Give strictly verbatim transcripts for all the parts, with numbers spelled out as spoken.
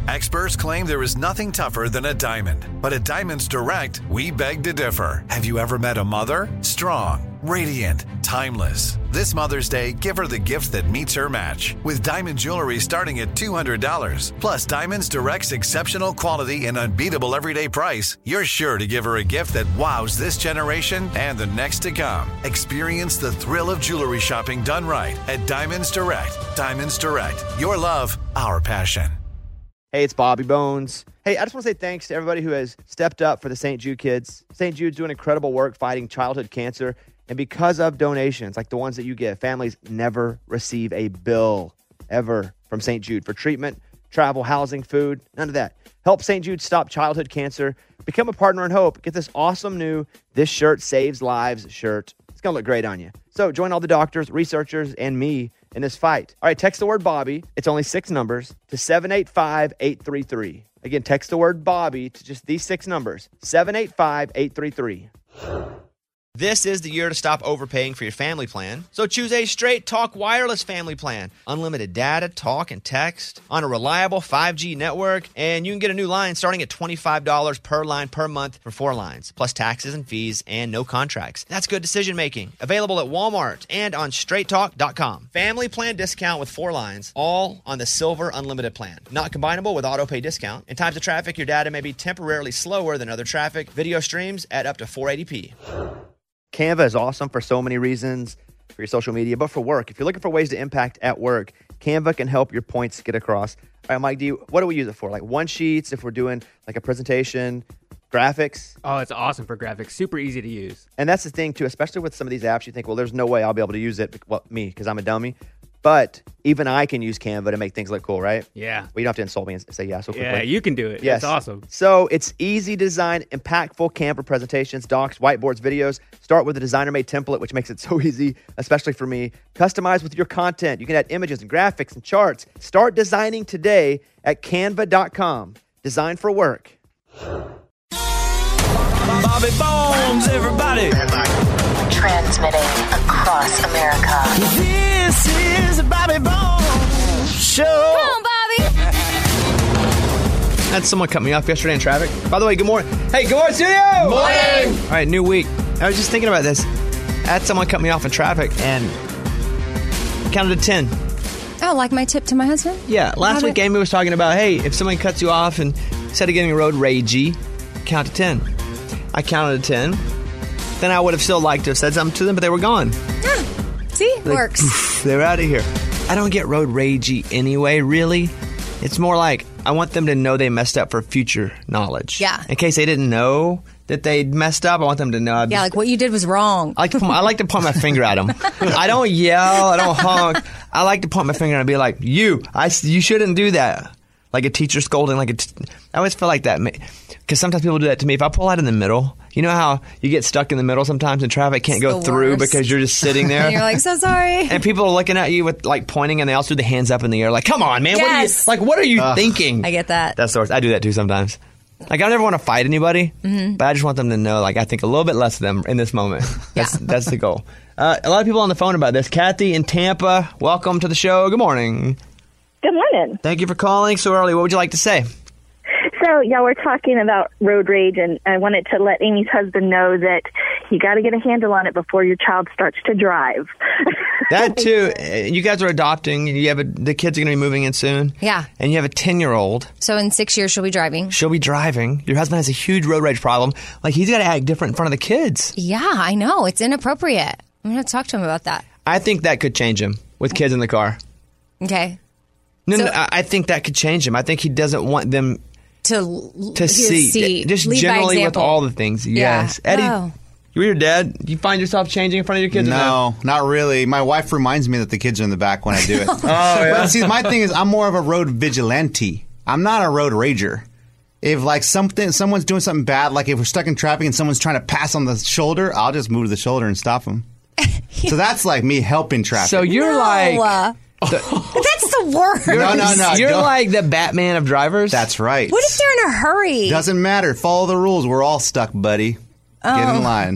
Experts claim there is nothing tougher than a diamond. But at Diamonds Direct, we beg to differ. Have you ever met a mother? Strong, radiant, timeless. This Mother's Day, give her the gift that meets her match. With diamond jewelry starting at two hundred dollars. Plus Diamonds Direct's exceptional quality and unbeatable everyday price, you're sure to give her a gift that wows this generation and the next to come. Experience the thrill of jewelry shopping done right at Diamonds Direct. Diamonds Direct. Your love, our passion. Hey, it's Bobby Bones. Hey, I just want to say thanks to everybody who has stepped up for the Saint Jude kids. Saint Jude's doing incredible work fighting childhood cancer. And because of donations like the ones that you give, families never receive a bill ever from Saint Jude for treatment, travel, housing, food, none of that. Help Saint Jude stop childhood cancer. Become a partner in hope. Get this awesome new This Shirt Saves Lives shirt. It's going to look great on you. So join all the doctors, researchers, and me in this fight. All right, text the word Bobby. It's only six numbers to seven eight five, eight three three. Again, text the word Bobby to just these six numbers, seven eight five, eight three three. This is the year to stop overpaying for your family plan. So choose a Straight Talk Wireless family plan. Unlimited data, talk, and text on a reliable five G network. And you can get a new line starting at twenty-five dollars per line per month for four lines, plus taxes and fees and no contracts. That's good decision making. Available at Walmart and on straight talk dot com. Family plan discount with four lines, all on the Silver Unlimited plan. Not combinable with auto pay discount. In times of traffic, your data may be temporarily slower than other traffic. Video streams at up to four eighty p. Canva is awesome for so many reasons, for your social media, but for work. If you're looking for ways to impact at work, Canva can help your points get across. All right, Mike, do you, what do we use it for? Like one sheets, if we're doing like a presentation, graphics? Oh, it's awesome for graphics. Super easy to use. And that's the thing, too, especially with some of these apps, you think, well, there's no way I'll be able to use it. Well, me, because I'm a dummy. But even I can use Canva to make things look cool, right? Yeah. Well, you don't have to insult me and say yeah so quickly. Yeah, you can do it. Yes. It's awesome. So it's easy design, impactful Canva presentations, docs, whiteboards, videos. Start with a designer-made template, which makes it so easy, especially for me. Customize with your content. You can add images and graphics and charts. Start designing today at canva dot com. Design for work. Bobby Bones, everybody. Transmitting across America. This is the Bobby Bones Show. Come on, Bobby. Had someone cut me off yesterday in traffic. By the way, good morning. Hey, good morning, studio. Morning. All right, new week. I was just thinking about this. I had someone cut me off in traffic and counted to ten. Oh, like my tip to my husband? Yeah, last week Amy was talking about, hey, if someone cuts you off and instead of getting road ragey, count to ten. I counted to ten. Then I would have still liked to have said something to them, but they were gone. Yeah. See? Like, works. Poof, they were out of here. I don't get road ragey anyway, really. It's more like I want them to know they messed up for future knowledge. Yeah. In case they didn't know that they messed up, I want them to know. I'd yeah, just, like what you did was wrong. I like to, I like to point my finger at them. I don't yell. I don't honk. I like to point my finger and be like, you, I, you shouldn't do that. Like a teacher scolding. Like a t- I always feel like that. Because sometimes people do that to me. If I pull out in the middle, you know how you get stuck in the middle sometimes and traffic can't it's go through worst. because you're just sitting there. And you're like, so sorry. And people are looking at you with like pointing and they also do the hands up in the air like, come on, man. Yes. What are you, like, what are you Ugh. thinking? I get that. That's the worst. I do that too sometimes. Like, I never want to fight anybody, mm-hmm. but I just want them to know, like, I think a little bit less of them in this moment. That's, yeah. that's the goal. Uh, a lot of people on the phone about this. Kathy in Tampa, welcome to the show. Good morning. Good morning. Thank you for calling so early. What would you like to say? So, y'all were talking about road rage, and I wanted to let Amy's husband know that you got to get a handle on it before your child starts to drive. That, too. You guys are adopting. You have a, the kids are going to be moving in soon. Yeah. And you have a ten-year-old. So in six years, she'll be driving. She'll be driving. Your husband has a huge road rage problem. Like, he's got to act different in front of the kids. Yeah, I know. It's inappropriate. I'm going to talk to him about that. I think that could change him with kids in the car. Okay. No, so, no, I think that could change him. I think he doesn't want them to, to see. see. Just Lead generally with all the things. Yeah. Yes. Eddie, oh. you're your dad. Do you find yourself changing in front of your kids? No, not really. My wife reminds me that the kids are in the back when I do it. Oh, yeah. But see, my thing is I'm more of a road vigilante. I'm not a road rager. If like something, someone's doing something bad, like if we're stuck in traffic and someone's trying to pass on the shoulder, I'll just move to the shoulder and stop them. So that's like me helping traffic. So you're no. like... The, That's the worst. No, no, no. You're don't. like the Batman of drivers? That's right. What if they're in a hurry? Doesn't matter. Follow the rules. We're all stuck, buddy. Get in line.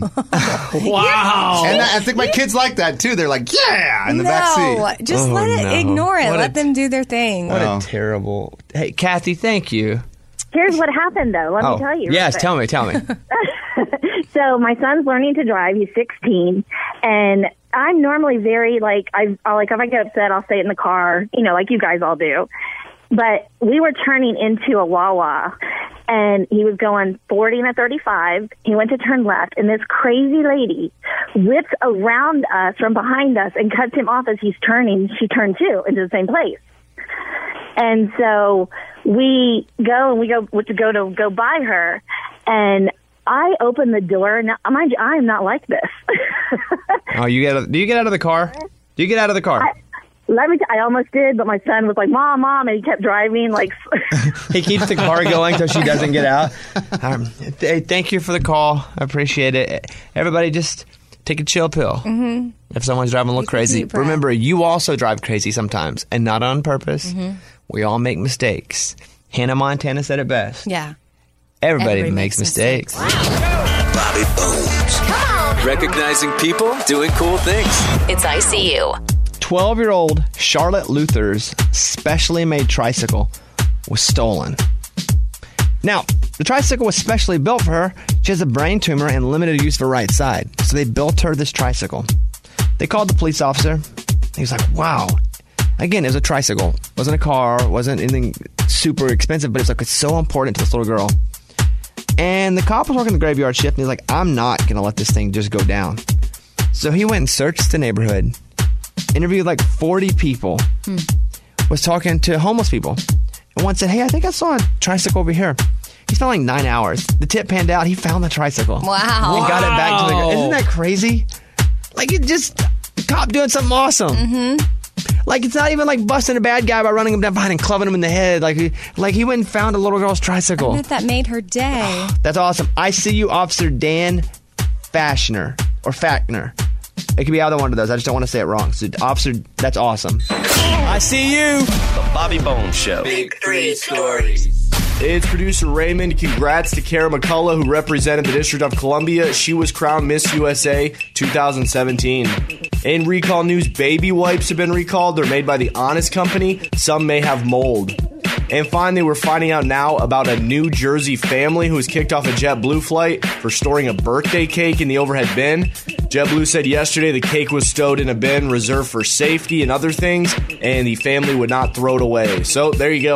Wow. And I, I think my kids like that, too. They're like, yeah, in the no, back seat. just Oh, let it, no. ignore it. What Let a- them do their thing. What Oh. a terrible. Hey, Kathy, thank you. Here's what happened, though. Let oh, me tell you. real yes, quick. tell me, tell me. So my son's learning to drive. He's sixteen, and I'm normally very like I I'll, like if I get upset, I'll stay in the car, you know, like you guys all do. But we were turning into a Wawa, and he was going forty and a thirty-five. He went to turn left, and this crazy lady whips around us from behind us and cuts him off as he's turning. She turned too into the same place. And so we go and we go to go to go by her, and I open the door. Now, mind you, I am not like this. Oh, you get? Do you get out of the car? Do you get out of the car? I, let me. T- I almost did, but my son was like, "Mom, mom," and he kept driving. Like He keeps the car going so she doesn't get out. Um, th- thank you for the call. I appreciate it. Everybody, just take a chill pill. Mm-hmm. If someone's driving a little Take a crazy, deep breath. remember you also drive crazy sometimes, and not on purpose. Mm-hmm. We all make mistakes. Hannah Montana said it best. Yeah. Everybody, Everybody makes, makes mistakes. Bobby Bones. Recognizing people doing cool things. It's I C U. twelve-year-old Charlotte Luther's specially made tricycle was stolen. Now, the tricycle was specially built for her. She has a brain tumor and limited use of her right side. So they built her this tricycle. They called the police officer. He was like, wow. Again, it was a tricycle. It wasn't a car. It wasn't anything super expensive, but it's like, it's so important to this little girl. And the cop was working the graveyard shift, and he's like, I'm not going to let this thing just go down. So he went and searched the neighborhood, interviewed like forty people, hmm. was talking to homeless people. And one said, hey, I think I saw a tricycle over here. He spent like nine hours. The tip panned out. He found the tricycle. Wow. And got it back to the girl. Isn't that crazy? Like, it just, the cop doing something awesome. Mm-hmm. Like, it's not even like busting a bad guy by running him down behind and clubbing him in the head. Like, he, like he went and found a little girl's tricycle. I bet that made her day. That's awesome. I see you, Officer Dan Fashner or Fackner. It could be either one of those. I just don't want to say it wrong. So, Officer, that's awesome. I see you. The Bobby Bones Show. Big three stories. It's producer Raymond. Congrats to Kara McCullough, who represented the District of Columbia. She was crowned Miss U S A twenty seventeen. In recall news, baby wipes have been recalled. They're made by the Honest Company. Some may have mold. And finally, we're finding out now about a New Jersey family who was kicked off a JetBlue flight for storing a birthday cake in the overhead bin. JetBlue said yesterday the cake was stowed in a bin reserved for safety and other things, and the family would not throw it away. So there you go.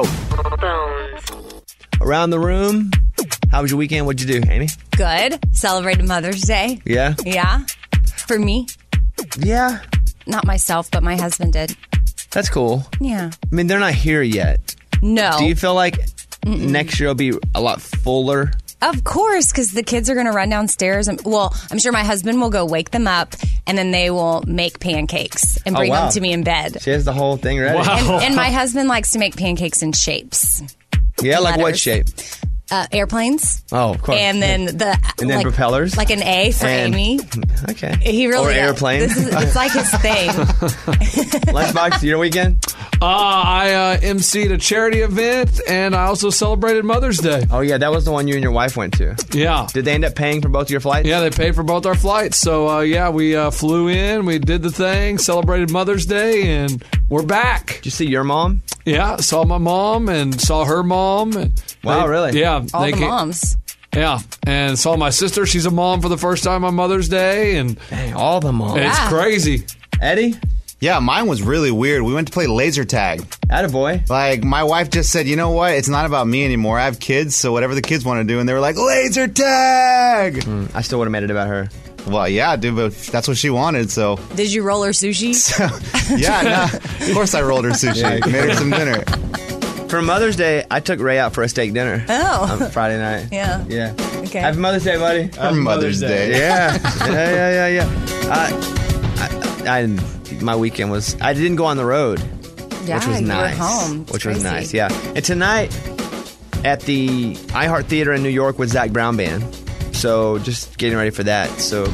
Around the room, how was your weekend? What'd you do, Amy? Good. Celebrated Mother's Day. Yeah? Yeah. For me. Yeah. Not myself, but my husband did. That's cool. Yeah. I mean, they're not here yet. No. Do you feel like Mm-mm. next year will be a lot fuller? Of course, because the kids are going to run downstairs. And, well, I'm sure my husband will go wake them up, and then they will make pancakes and bring oh, wow. them to me in bed. She has the whole thing ready. Wow. And, and my husband likes to make pancakes in shapes. Yeah, like what shape? Uh, airplanes. Oh, of course. And then the and then like, propellers, like an A for and, Amy. Okay. He really or does. airplane. This is, it's like his thing. Lunchbox, your weekend? Uh, I uh, emceed a charity event, and I also celebrated Mother's Day. Oh yeah, that was the one you and your wife went to. Yeah. Did they end up paying for both of your flights? Yeah, they paid for both our flights. So uh, yeah, we uh, flew in, we did the thing, celebrated Mother's Day, and we're back. Did you see your mom? Yeah, saw my mom and saw her mom. Wow, they, really? Yeah. All they the came, moms. Yeah, and saw my sister. She's a mom for the first time on Mother's Day, and dang, all the moms. It's yeah. crazy. Eddie? Yeah, mine was really weird. We went to play laser tag. Attaboy. Like, my wife just said, you know what? It's not about me anymore. I have kids, so whatever the kids want to do. And they were like, laser tag! Mm, I still would have made it about her. Well, yeah, dude, but that's what she wanted, so. Did you roll her sushi? So, yeah, no, of course I rolled her sushi. Yeah. Made her some dinner. For Mother's Day, I took Ray out for a steak dinner. Oh. On Friday night. Yeah. Yeah. Okay. Happy Mother's Day, buddy. Happy Mother's Day. Yeah. yeah, yeah, yeah, yeah. Uh, I, I, my weekend was, I didn't go on the road, Yeah, which was you nice. were home. It's which crazy. was nice, yeah. And tonight at the iHeart Theater in New York with Zach Brown Band. So just getting ready for that. So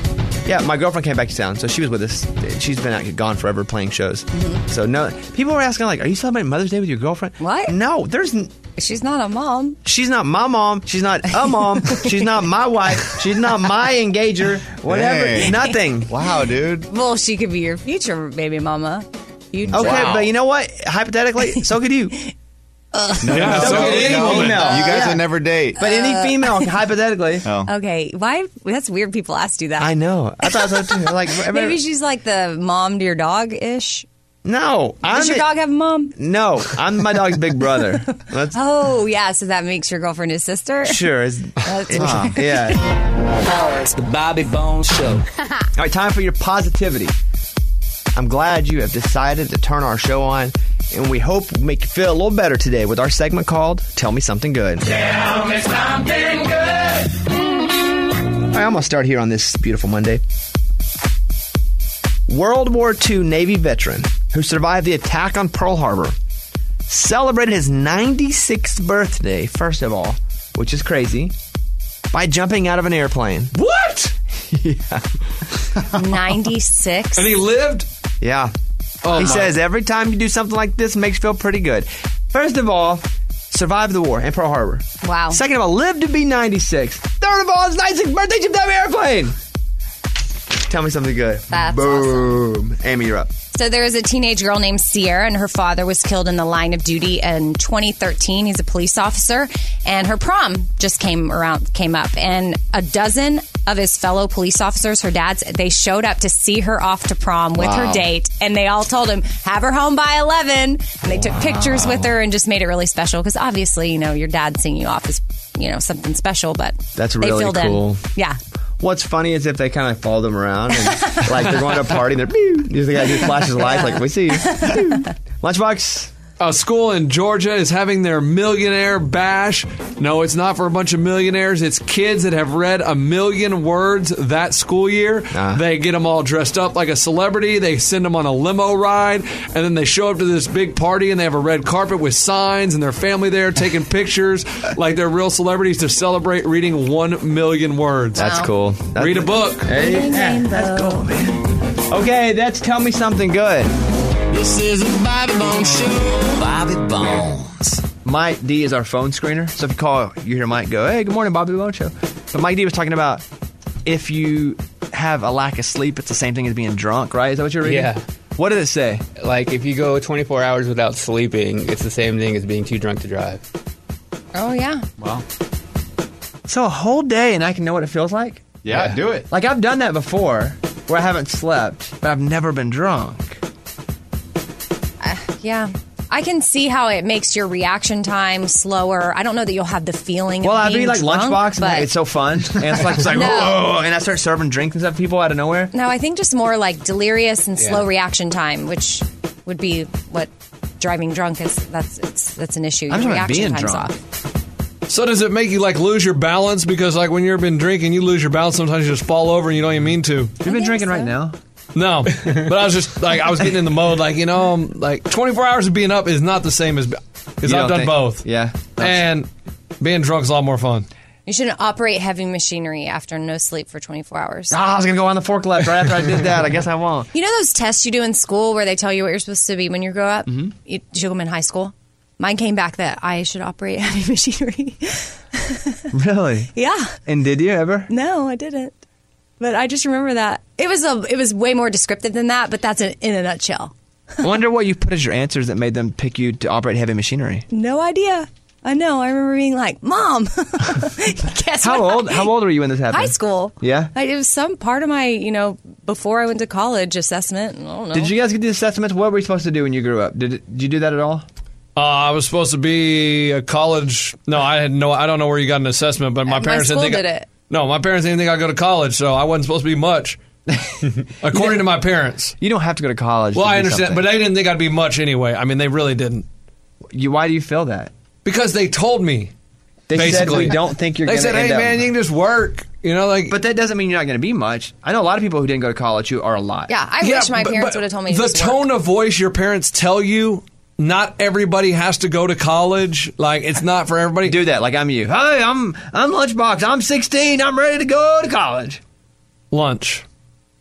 Yeah, my girlfriend came back to town, so she was with us. She's been out, gone forever playing shows. Mm-hmm. So no, people were asking like, "Are you celebrating Mother's Day with your girlfriend?" What? No, there's. N- She's not a mom. She's not my mom. She's not a mom. She's not my wife. She's not my engager. Whatever. Hey. Nothing. Wow, dude. Well, she could be your future baby mama. You Okay, Wow. but you know what? Hypothetically, so could you. No, Yeah, no, so no, any no, woman. You guys Yeah. would never date. But any female, hypothetically. Oh. Okay, why? That's weird. People ask you that. I know. I thought so too. Like Maybe she's like the mom to your dog ish. no. I'm Does your the- dog have a mom? No, I'm my dog's big brother. That's Oh, yeah. So that makes your girlfriend his sister. sure. It's, That's it's- yeah. It's the Bobby Bones Show. All right, time for your positivity. I'm glad you have decided to turn our show on, and we hope we make you feel a little better today with our segment called Tell Me Something Good. Tell me something good. All right, I'm going to start here on this beautiful Monday. World War Two Navy veteran who survived the attack on Pearl Harbor celebrated his ninety-sixth birthday, first of all, which is crazy, by jumping out of an airplane. What? ninety-six. And he lived? Yeah. Oh, he my. says every time you do something like this, it makes you feel pretty good. First of all, survived the war and Pearl Harbor. Wow. Second of all, lived to be ninety-six. Third of all, his ninety-sixth birthday, jumped out of an airplane. Tell me something good. That's Boom. Amy, you're up. So there was a teenage girl named Sierra, and her father was killed in the line of duty in twenty thirteen. He's a police officer, and her prom just came around, came up, and a dozen of his fellow police officers, her dads, they showed up to see her off to prom with Wow. her date, and they all told him, have her home by eleven, and they took pictures with her and just made it really special, because obviously, you know, your dad seeing you off is, you know, something special, but That's they really filled cool. in. Yeah. What's funny is if they kind of follow them around and like they're going to a party and they're pew. You the guy who flashes lights like we see you. Pew. Lunchbox. A school in Georgia is having their millionaire bash. No, it's not for a bunch of millionaires. It's kids that have read a million words that school year. Ah. They get them all dressed up like a celebrity. They send them on a limo ride. And then they show up to this big party and they have a red carpet with signs and their family there taking pictures like they're real celebrities to celebrate reading one million words. That's Wow. cool. That's Read a book. Hey, yeah, that's cool, man. Okay, that's Tell Me Something Good. This is a Bobby Bones Show. Bobby Bones. Mike D is our phone screener. So if you call, you hear Mike go, hey, good morning, Bobby Bone Show. But Mike D was talking about if you have a lack of sleep, it's the same thing as being drunk, right? Is that what you're reading? Yeah. What did it say? Like, if you go twenty-four hours without sleeping, it's the same thing as being too drunk to drive. Oh, yeah. Wow. So a whole day and I can know what it feels like? Yeah, Yeah. do it. Like I've done that before where I haven't slept, but I've never been drunk. Yeah. I can see how it makes your reaction time slower. I don't know that you'll have the feeling Well, of I'd being be like drunk, lunchbox, but and it's so fun. And it's like, it's like No. whoa, and I start serving drinks and stuff to people out of nowhere. no, I think just more like delirious and slow Yeah. reaction time, which would be what driving drunk is. That's it's that's an issue. Your I'm talking about reaction being time's drunk. off. So does it make you like lose your balance? Because like when you've been drinking, you lose your balance. Sometimes you just fall over and you don't even mean to. You've been drinking right now? No, but I was just like I was getting in the mode, like you know, I'm, like twenty-four hours of being up is not the same as because You I've don't done think- both. Yeah. and being drunk is a lot more fun. You shouldn't operate heavy machinery after no sleep for twenty-four hours. Ah, I was going to go on the forklift right after I did that. I guess I won't. You know those tests you do in school where they tell you what you're supposed to be when you grow up? Mm-hmm. You took them in high school. Mine came back that I should operate heavy machinery. Really? Yeah. And did you ever? No, I didn't. But I just remember that it was a it was way more descriptive than that. But that's a, in a nutshell. I wonder what you put as your answers that made them pick you to operate heavy machinery. No idea. I know. I remember being like, "Mom, guess How what old? I-" How old were you when this happened? High school. Yeah. I, it was some part of my, you know, before I went to college assessment. I don't know. Did you guys get the assessments? What were you supposed to do when you grew up? Did, it, did you do that at all? Uh, I was supposed to be a college. No, I had no. I don't know where you got an assessment, but my My parents school didn't think did I, it. No, my parents didn't think I'd go to college, so I wasn't supposed to be much, according to my parents. You don't have to go to college. Well, to I do understand, something. but they didn't think I'd be much anyway. I mean, they really didn't. You, why do you feel that? Because they told me. They said basically. we don't think you're They going to said, end "Hey, up. man, you can just work." You know, like. But that doesn't mean you're not going to be much. I know a lot of people who didn't go to college who are a lot. Yeah, I Yeah, wish my but- parents but would have told me. the just work. tone of voice your parents tell you. Not everybody has to go to college. Like it's not for everybody. Do that like I'm you. Hey, I'm I'm Lunchbox. I'm sixteen. I'm ready to go to college. Lunch.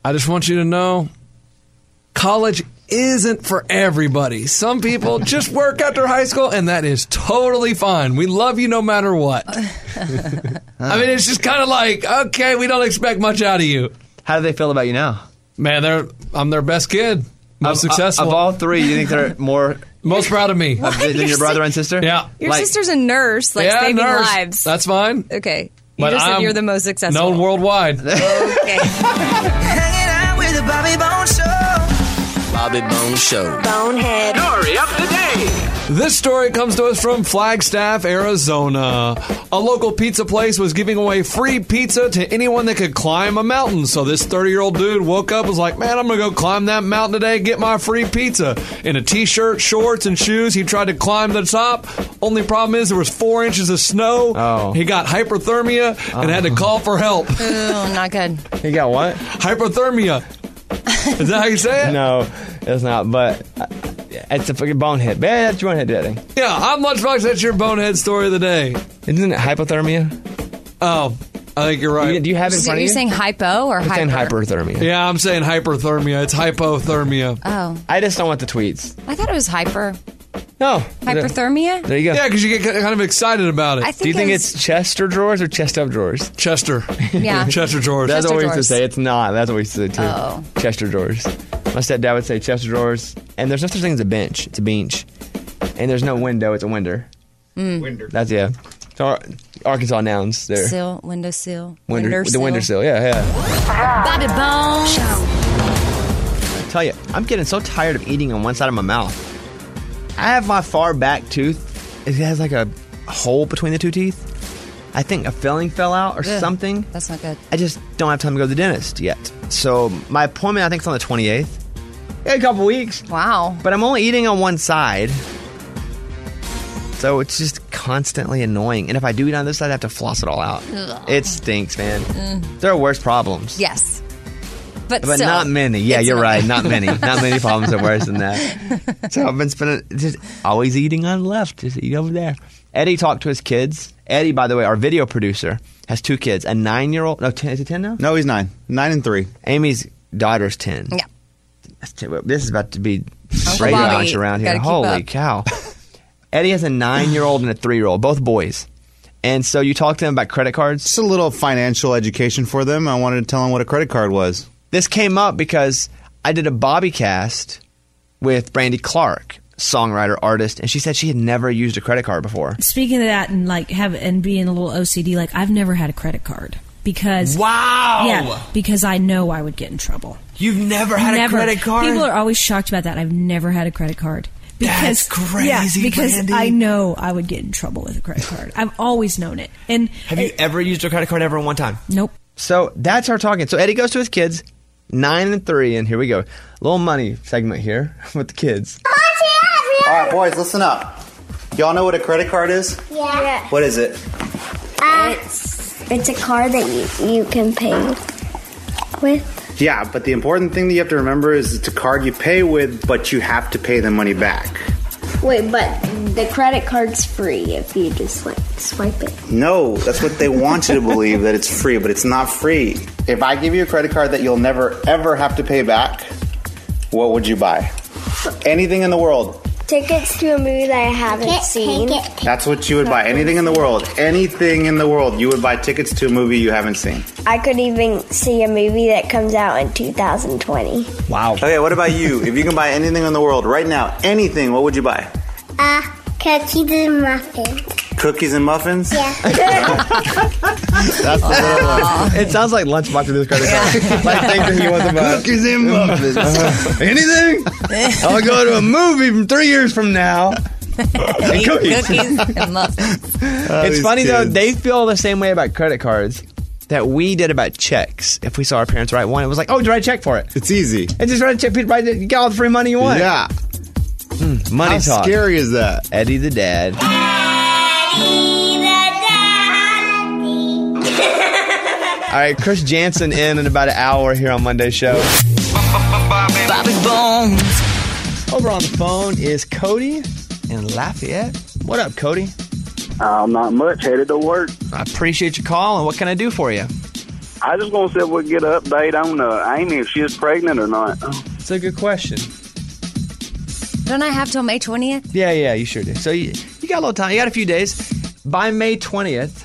I just want you to know, college isn't for everybody. Some people just work after high school, and that is totally fine. We love you no matter what. I mean, it's just kind of like, okay, we don't expect much out of you. How do they feel about you now? Man, they're I'm their best kid. Most of, successful. Of all three, you think they're more... Most proud of me. What? Than your, your brother and sister? Yeah. Your like, sister's a nurse, like yeah, saving nurse. lives. That's fine. Okay. You But just said I'm you're the most successful. known worldwide. Okay. Hanging out with the Bobby Bones Show. Bobby Bones Show. Bonehead. Story of the day. This story comes to us from Flagstaff, Arizona. A local pizza place was giving away free pizza to anyone that could climb a mountain. So this thirty-year-old dude woke up and was like, man, I'm going to go climb that mountain today, get my free pizza. In a t-shirt, shorts, and shoes, he tried to climb the top. Only problem is there was four inches of snow. Oh. He got hyperthermia and had to call for help. Ooh, not good. You got what? Hyperthermia. Is that how you say it? No, it's not, but uh, it's a fucking bonehead. Yeah, that's your bonehead daddy. Yeah, I'm Lunchbox. That's your bonehead story of the day. Isn't it hypothermia? Oh, I think you're right. You, do you have it in So front of you're you? saying hypo or I'm hyper? saying hyperthermia. Yeah, I'm saying hyperthermia. It's hypothermia. Oh, I just don't want the tweets. I thought it was hyper. No. Hyperthermia? There you go. Yeah, because you get kind of excited about it. I think Do you think it's- it's Chester drawers or chest up drawers? Chester. Yeah. Chester drawers. That's Chester what we used to drawers. say. It's not. That's what we used to say too. Oh. Chester drawers. My stepdad would say Chester drawers. And there's no such thing as a bench. It's a bench. And there's no window. It's a winder. Mm. Winder. That's, yeah. So Ar- Arkansas nouns there. Sill, window sill, Winder, window the sill. window sill. Yeah, yeah. Bobby Bones I tell you, I'm getting so tired of eating on one side of my mouth. I have my far back tooth. It has like a hole between the two teeth. I think a filling fell out or Ugh, something. That's not good. I just don't have time to go to the dentist yet. So my appointment, I think, is on the twenty-eighth. Yeah, a couple weeks. Wow. But I'm only eating on one side. So it's just constantly annoying. And if I do eat on this side, I have to floss it all out. Ugh. It stinks, man. Mm. There are worse problems. Yes. But, But still, not many. Yeah, it's you're not- right. Not many. Not many problems are worse than that. So I've been spending just always eating on the left. Just eat over there. Eddie talked to his kids. Eddie, by the way, our video producer, has two kids. A nine-year-old. No, ten, is he ten now? No, he's nine. Nine and three. Amy's daughter's ten. Yeah. That's t- This is about to be Uncle Brady Bobby, Bunch around here. gotta keep Holy up. cow. Eddie has a nine-year-old and a three-year-old, both boys. And so you talk to them about credit cards. Just a little financial education for them. I wanted to tell them what a credit card was. This came up because I did a Bobby cast with Brandy Clark, songwriter, artist, and she said she had never used a credit card before. Speaking of that, and like have and being a little O C D, like I've never had a credit card because Wow! yeah, because I know I would get in trouble. You've never had Never. a credit card? People are always shocked about that. I've never had a credit card. Because, That's crazy, yeah, because Brandy. I know I would get in trouble with a credit card. I've always known it. And Have you ever used a credit card ever one time? Nope. So that's our talking. So Eddie goes to his kids, nine and three, and here we go. Little money segment here with the kids. All right, boys, listen up. Y'all know what a credit card is? Yeah. What is it? It's it's a card that you, you can pay with. Yeah, but the important thing that you have to remember is it's a card you pay with, but you have to pay the money back. Wait, but the credit card's free if you just like swipe it. No, that's what they want you to believe, that it's free, but it's not free. If I give you a credit card that you'll never, ever have to pay back, what would you buy? Anything in the world. Tickets to a movie that I haven't seen. That's what you would buy. Anything in the world. Anything in the world. You would buy tickets to a movie you haven't seen. I could even see a movie that comes out in two thousand twenty. Wow. Okay, what about you? If you can buy anything in the world right now, anything, what would you buy? Uh, cookies and muffins. Cookies and muffins? Yeah. That's the little one. It sounds like Lunchbox with his credit card. Like things that he wants to buy. Cookies and muffins. Anything? I'll go to a movie from three years from now. And cookies. Cookies and muffins. It's these funny though, kids. they feel the same way about credit cards that we did about checks. If we saw our parents write one, it was like, oh, just write a check for it. It's easy. And just write a check, write it, you get all the free money you want. Yeah. Mm, money How talk. scary is that? Eddie the dad. All right, Chris Jansen in in about an hour here on Monday's show. Bobby Bones. Over on the phone is Cody in Lafayette. What up, Cody? Uh, not much. Headed to work. I appreciate your call, and what can I do for you? I just want to see if we can get an update on uh, Amy, if she is pregnant or not. It's a good question. Don't I have till May twentieth? Yeah, yeah, you sure do. So you, you got a little time. You got a few days. By May twentieth,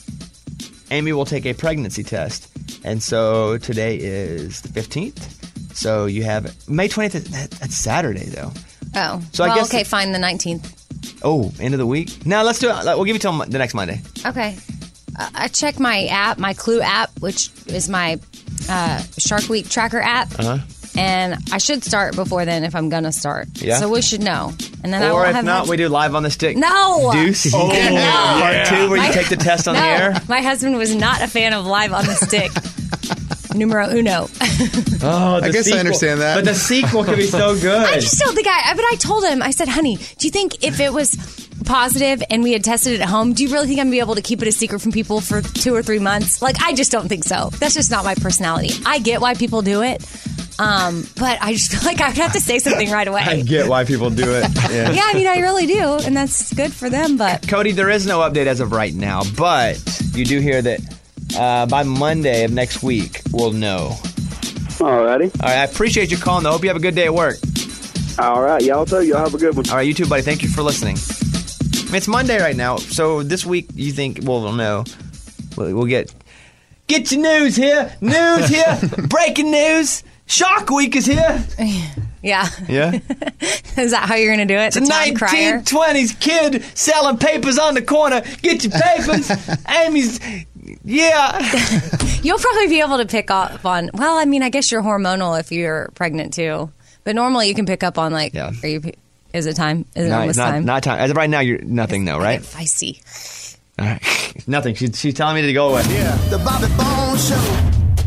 Amy will take a pregnancy test. And so today is the fifteenth. So you have May twentieth. That, that's Saturday, though. Oh. So I well, guess okay, the- fine, the nineteenth. Oh, end of the week? No, let's do it. We'll give you till the next Monday. Okay. Uh, I checked my app, my Clue app, which is my uh, Shark Week tracker app. Uh-huh. And I should start before then if I'm going to start. Yeah. So we should know. And then I Or won't if have not, much- we do live on the stick. No! Deuce. Oh, Yeah. no. Part two, where My- you take the test on no, the air. My husband was not a fan of live on the stick. Numero uno. Oh, I guess I understand that. But the sequel could be so good. I just don't think I, but I told him, I said, honey, do you think if it was positive and we had tested it at home, do you really think I'm going to be able to keep it a secret from people for two or three months? Like, I just don't think so. That's just not my personality. I get why people do it. Um, but I just feel like I would have to say something right away. I get why people do it. Yeah. Yeah, I mean, I really do. And that's good for them, but Cody, there is no update as of right now, but you do hear that uh, by Monday of next week, we'll know. Alrighty. All right, I appreciate you calling, though. Hope you have a good day at work. All right, y'all too. Y'all have a good one. All right, you too, buddy. Thank you for listening. I mean, it's Monday right now, so this week you think we'll, we'll know. We'll, we'll get get your news here. News here. Breaking news. Shark Week is here. yeah. Yeah. Is that how you're going to do it? It's a The town crier? nineteen twenties kid selling papers on the corner. Get your papers. Amy's, yeah. You'll probably be able to pick up on, well, I mean, I guess you're hormonal if you're pregnant too. But normally you can pick up on, like, Yeah. are you, is it time? Is it No, almost not, time? not time. As of right now, you're nothing, though, right? Feisty. All right. Nothing. She, she's telling me to go away. Yeah. The Bobby Bones Show.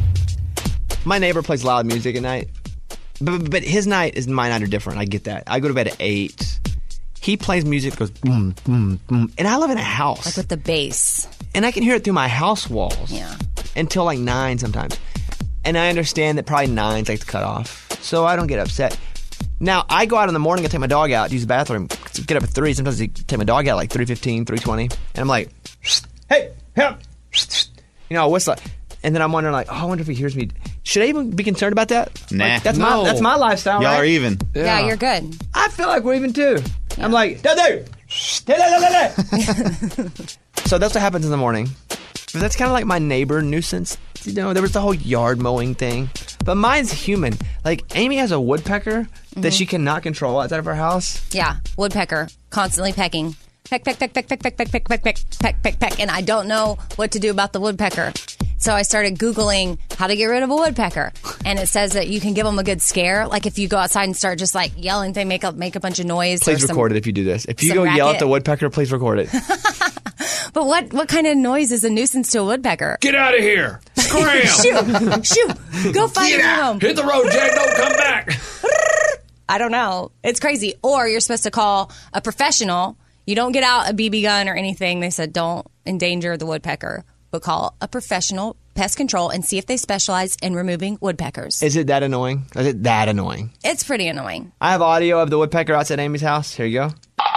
My neighbor plays loud music at night, but, but his night is my night are different. I get that. I go to bed at eight. He plays music, goes boom, boom, boom, and I live in a house, Like with the bass. and I can hear it through my house walls. Yeah. Until like nine sometimes, and I understand that probably nine's like the cutoff, so I don't get upset. Now I go out in the morning and take my dog out to use the bathroom. Get up at three. Sometimes I take my dog out like three fifteen, three twenty, and I'm like, hey, help, you know, what's that? And then I'm wondering, like, oh, I wonder if he hears me. Should I even be concerned about that? Nah. Like, that's No. my that's my lifestyle. Y'all right? are even. Yeah. you're good. I feel like we're even too. I'm like, da da, da da da da. So that's what happens in the morning. But that's kind of like my neighbor nuisance. You know, there was the whole yard mowing thing. But mine's human. Like, Amy has a woodpecker that she cannot control outside of her house. Yeah. Woodpecker. Constantly pecking. Peck, peck, peck, peck, peck, peck, peck, peck, peck, peck, peck, peck, peck. And I don't know what to do about the woodpecker. So I started Googling how to get rid of a woodpecker. And it says that you can give them a good scare. Like if you go outside and start just like yelling, they make a, make a bunch of noise. Please or some- record it if you do this. If you some go yell at racket. the woodpecker, please record it. But what, what kind of noise is a nuisance to a woodpecker? Get out of here. Scram. Shoot! Shoot! Go find your home. Hit the road, Jack. Don't come back. I don't know. It's crazy. Or you're supposed to call a professional. You don't get out a B B gun or anything. They said don't endanger the woodpecker, but call a professional pest control and see if they specialize in removing woodpeckers. Is it that annoying? Is it that annoying? It's pretty annoying. I have audio of the woodpecker outside Amy's house. Here you go.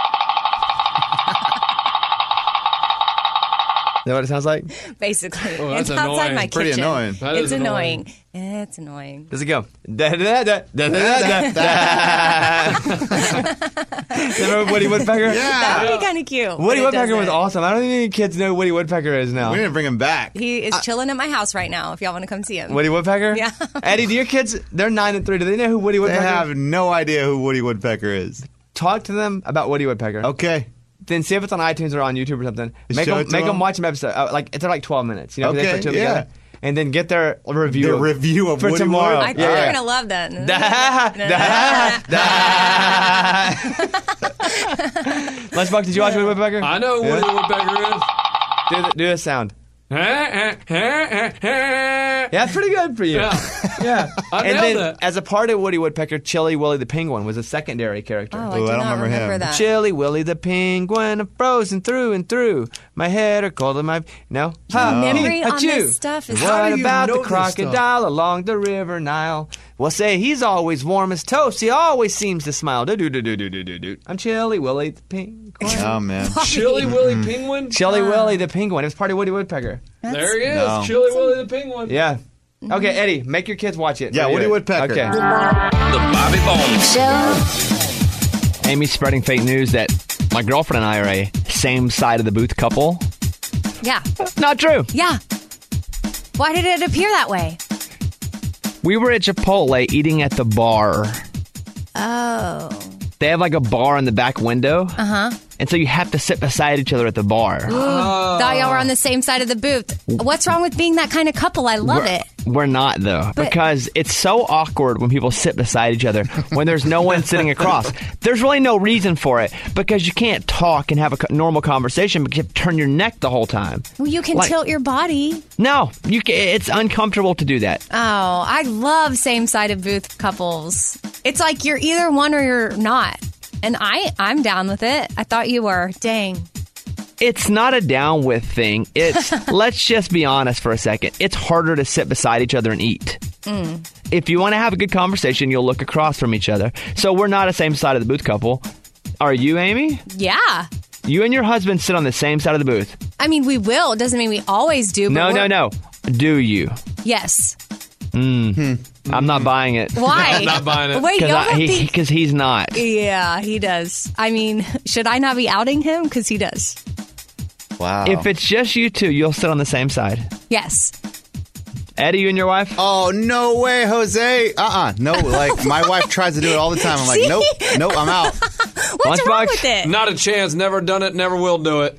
Is that what it sounds like? Basically. Oh, that's it's outside annoying. my Pretty kitchen. annoying. That it's is annoying. It's annoying. Does it go? Da, da, da, da, da, da, da. Remember Woody Woodpecker? That would be kind of cute. Woody but it Woodpecker was doesn't. awesome. I don't think any kids know who Woody Woodpecker is now. We didn't bring him back. He is chilling at my house right now if y'all want to come see him. Woody Woodpecker? Yeah. Eddie, do your kids, they're nine and three. Do they know who Woody They Woodpecker is? have no idea who Woody Woodpecker is. Talk to them about Woody Woodpecker. Okay. Then see if it's on iTunes or on YouTube or something. Just Make show them, it to make them them? watch an episode. Uh, like it's like twelve minutes. You know, 'cause they Okay, put two of them yeah. together. And then get their review. Their of, review of for Woody tomorrow. Wood? I think yeah, they're yeah. going to love that. Lunchbox, did you watch Woody Woodpecker? I know who Woody Woodpecker is. Do, the, do a sound. Yeah, that's pretty good for you. Yeah. Yeah, Yeah, I and nailed then, it. as a part of Woody Woodpecker, Chilly Willy the Penguin was a secondary character. Oh, I do not remember that. Chilly Willy the Penguin, I'm frozen through and through. My head are cold and my no. Your Ha, memory me, on achoo. this stuff is What do you about know the this crocodile along the river Nile? Well, say he's always warm as toast. He always seems to smile. Do do do do do do do do. I'm Chilly Willy the Penguin. Oh man, Chilly Willy Penguin. Chilly Willy the Penguin. It was part of Woody Woodpecker. There he is, No. Chilly Willy the Penguin. Yeah. Okay, Eddie, make your kids watch it. Yeah, What do you Woody do? Woodpecker. Okay. The Bobby Bones Show. Amy's spreading fake news that my girlfriend and I are a same side of the booth couple. Yeah. Not true. Yeah. Why did it appear that way? We were at Chipotle eating at the bar. Oh. They have like a bar in the back window. Uh huh. And so you have to sit beside each other at the bar. Thought y'all were on the same side of the booth. What's wrong with being that kind of couple? I love we're, it. We're not, though, But- because it's so awkward when people sit beside each other when there's no one sitting across. There's really no reason for it because you can't talk and have a co- normal conversation because you have to turn your neck the whole time. Well, you can Like- tilt your body. No, you can, it's uncomfortable to do that. Oh, I love same-sided booth couples. It's like you're either one or you're not. And I, I'm down with it. I thought you were. Dang. It's not a down with thing. It's, let's just be honest for a second. It's harder to sit beside each other and eat. Mm. If you want to have a good conversation, you'll look across from each other. So we're not a same side of the booth couple. Are you, Amy? Yeah. You and your husband sit on the same side of the booth. I mean, we will. It doesn't mean we always do. But No, no, we're- no. Do you? Yes. Mm. I'm not buying it. Why? Not buying it. Wait, y'all Because don't he, think... because he's not. Yeah, he does. I mean, should I not be outing him? Because he does. Wow. If it's just you two, you'll sit on the same side. Yes. Eddie, you and your wife? Oh, no way, Jose. Uh-uh. No, like, my wife tries to do it all the time. I'm like, See? nope, nope, I'm out. What's wrong Lunchbox? with it? Not a chance. Never done it. Never will do it.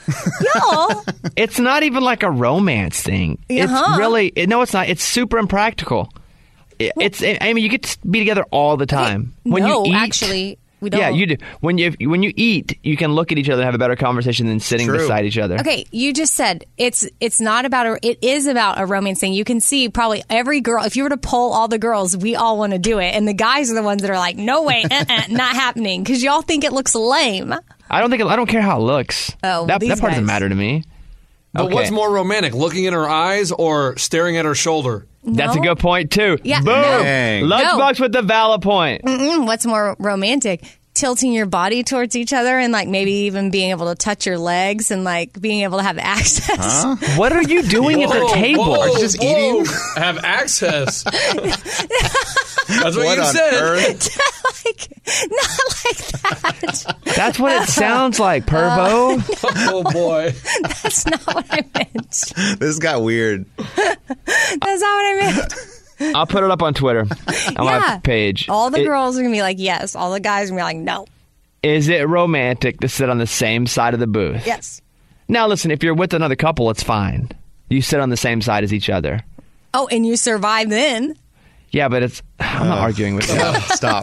Y'all. It's not even like a romance thing. It's Uh-huh. really, no, it's not. It's super impractical. It, it's, I mean, you get to be together all the time. When no, you eat, actually, we don't. Yeah, you do. When you when you eat, you can look at each other and have a better conversation than sitting True. beside each other. Okay, you just said it's it's not about a it is about a romance thing. You can see probably every girl. If you were to poll all the girls, we all want to do it, and the guys are the ones that are like, no way, uh-uh, not happening, because y'all think it looks lame. I don't think it, I don't care how it looks. Oh, well, that these that part doesn't guys. matter to me. But Okay. what's more romantic, looking in her eyes or staring at her shoulder? That's a No? good point too. Yeah, Boom. no. Dang. Lunchbox with the valid point. Mm-mm, what's more romantic? Tilting your body towards each other and like maybe even being able to touch your legs and like being able to have access. Huh? What are you doing at the Whoa, table? whoa, Are you just whoa. eating? Have access. That's what, What you on said. earth? like not like that. That's what it sounds like, Pervo. Oh boy. That's not what I meant. This got weird. That's not what I meant. I'll put it up on Twitter on Yeah. my page. All the It- girls are gonna be like, yes. All the guys are gonna be like, no. Is it romantic to sit on the same side of the booth? Yes. Now, listen, if you're with another couple, it's fine. You sit on the same side as each other. Oh, and you survive then. Yeah, but it's. I'm not arguing with you. Stop.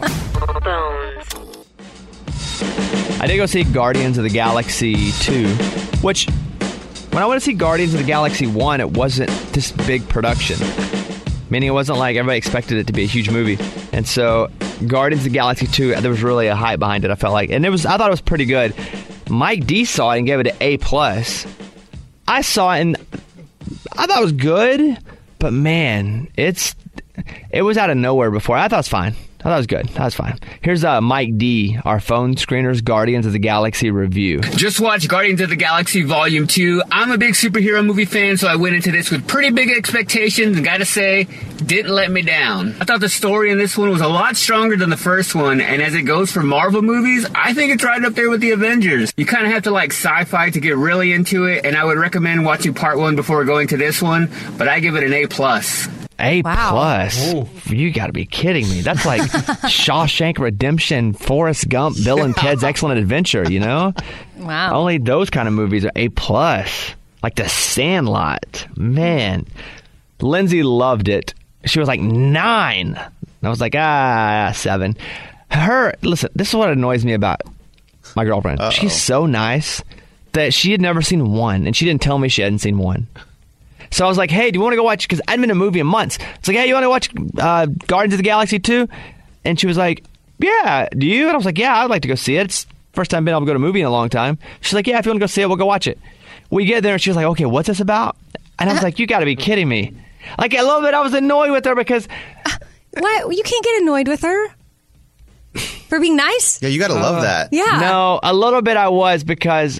I did go see Guardians of the Galaxy two, which, when I went to see Guardians of the Galaxy one, it wasn't this big production. Meaning it wasn't like everybody expected it to be a huge movie. And so, Guardians of the Galaxy two, there was really a hype behind it, I felt like. And it was, I thought it was pretty good. Mike D saw it and gave it an A plus. I saw it and I thought it was good, but man, it's it was out of nowhere before. I thought it was fine. I thought it was good. That was fine. Here's uh, Mike D, our phone screener's Guardians of the Galaxy review. Just watched Guardians of the Galaxy Volume two. I'm a big superhero movie fan, so I went into this with pretty big expectations, and gotta say, didn't let me down. I thought the story in this one was a lot stronger than the first one, and as it goes for Marvel movies, I think it's right up there with the Avengers. You kind of have to like sci-fi to get really into it, and I would recommend watching part one before going to this one, but I give it an A plus. A Wow. plus. Ooh. You got to be kidding me. That's like Shawshank Redemption, Forrest Gump, Bill and Ted's Excellent Adventure, you know? Wow. Only those kind of movies are A plus. Like The Sandlot. Man. Lindsay loved it. She was like nine. I was like, ah, seven. Her, listen, this is what annoys me about my girlfriend. Uh-oh. She's so nice that she had never seen one, and she didn't tell me she hadn't seen one. So I was like, hey, do you want to go watch? Because I'd been to a movie in months. It's like, hey, you want to watch uh, Guardians of the Galaxy two? And she was like, yeah, do you? And I was like, yeah, I'd like to go see it. It's the first time I've been able to go to a movie in a long time. She's like, yeah, if you want to go see it, we'll go watch it. We get there and she was like, okay, what's this about? And I was like, you got to be kidding me. Like, a little bit, I was annoyed with her because... Why? You can't get annoyed with her for being nice? Yeah, you got to love Uh, that. Yeah. No, a little bit I was because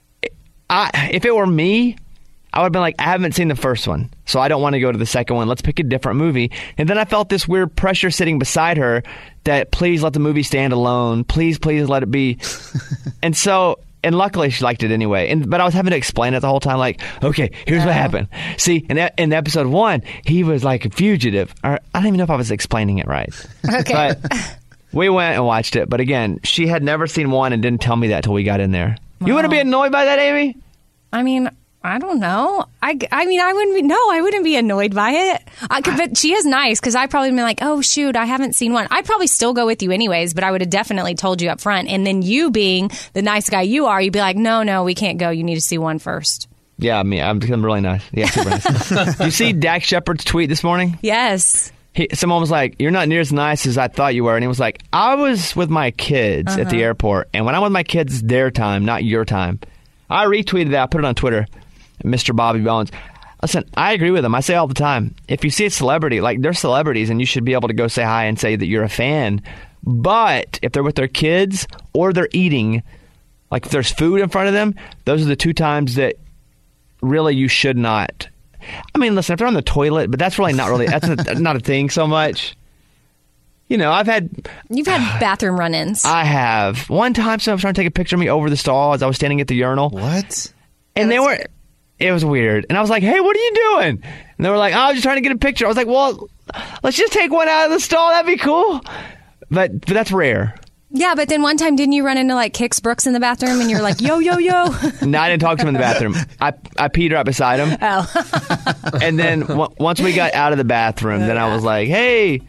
I, if it were me, I would have been like, I haven't seen the first one, so I don't want to go to the second one. Let's pick a different movie. And then I felt this weird pressure sitting beside her that please let the movie stand alone. Please, please let it be. And so... And luckily, she liked it anyway. And but I was having to explain it the whole time. Like, okay, here's what happened. See, in, in episode one, he was like a fugitive. Or, I don't even know if I was explaining it right. Okay. But we went and watched it. But again, she had never seen one and didn't tell me that till we got in there. You wouldn't be annoyed by that, Amy? I mean, I don't know. I, I mean, I wouldn't be, no, I wouldn't be annoyed by it. I could, but she is nice because I'd probably been like, oh, shoot, I haven't seen one. I'd probably still go with you anyways, but I would have definitely told you up front. And then you being the nice guy you are, you'd be like, no, no, we can't go. You need to see one first. Yeah, me. I'm, I'm really nice. Yeah, super nice. Did you see Dax Shepard's tweet this morning? Yes. He, someone was like, you're not near as nice as I thought you were. And he was like, I was with my kids Uh-huh. at the airport. And when I'm with my kids, it's their time, not your time. I retweeted that. I put it on Twitter. Mister Bobby Bones. Listen, I agree with him. I say all the time, if you see a celebrity, like they're celebrities and you should be able to go say hi and say that you're a fan. But if they're with their kids or they're eating, like if there's food in front of them, those are the two times that really you should not. I mean, listen, if they're on the toilet, but that's really not really, that's a, not a thing so much. You know, I've had... You've had bathroom run-ins. I have. One time someone was trying to take a picture of me over the stall as I was standing at the urinal. What? And they were... It was weird. And I was like, hey, what are you doing? And they were like, oh, I was just trying to get a picture. I was like, well, let's just take one out of the stall. That'd be cool. But, but that's rare. Yeah, but then one time, didn't you run into like Kix Brooks in the bathroom and you're like, yo, yo, yo? No, I didn't talk to him in the bathroom. I, I peed right beside him. Oh. And then w- once we got out of the bathroom, then I was like, hey,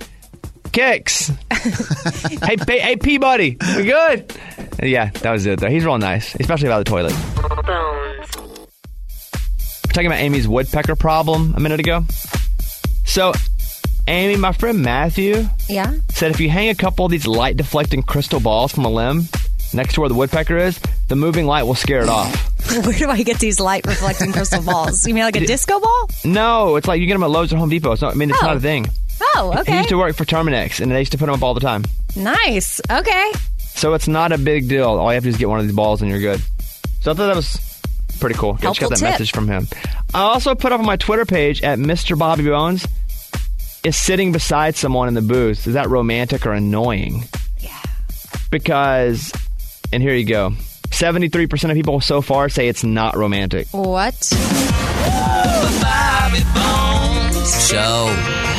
Kix. hey, P- hey, P-Buddy. We good? Yeah, that was it, though. He's real nice, especially about the toilet. We're talking about Amy's woodpecker problem a minute ago. So, Amy, my friend Matthew Yeah? said if you hang a couple of these light deflecting crystal balls from a limb next to where the woodpecker is, the moving light will scare it off. Where do I get these light reflecting crystal balls? You mean like a disco ball? No, it's like you get them at Lowe's or Home Depot. It's not, I mean, it's Oh. not a thing. Oh, He okay. used to work for Terminex, and they used to put them up all the time. Nice. Okay. So it's not a big deal. All you have to do is get one of these balls, and you're good. So I thought that was pretty cool. Just Helpful got that tip. message from him. I also put up on my Twitter page at Mister Bobby Bones is sitting beside someone in the booth. Is that romantic or annoying? Yeah. Because, and here you go. seventy-three percent of people so far say it's not romantic. What? The Bobby Bones Show.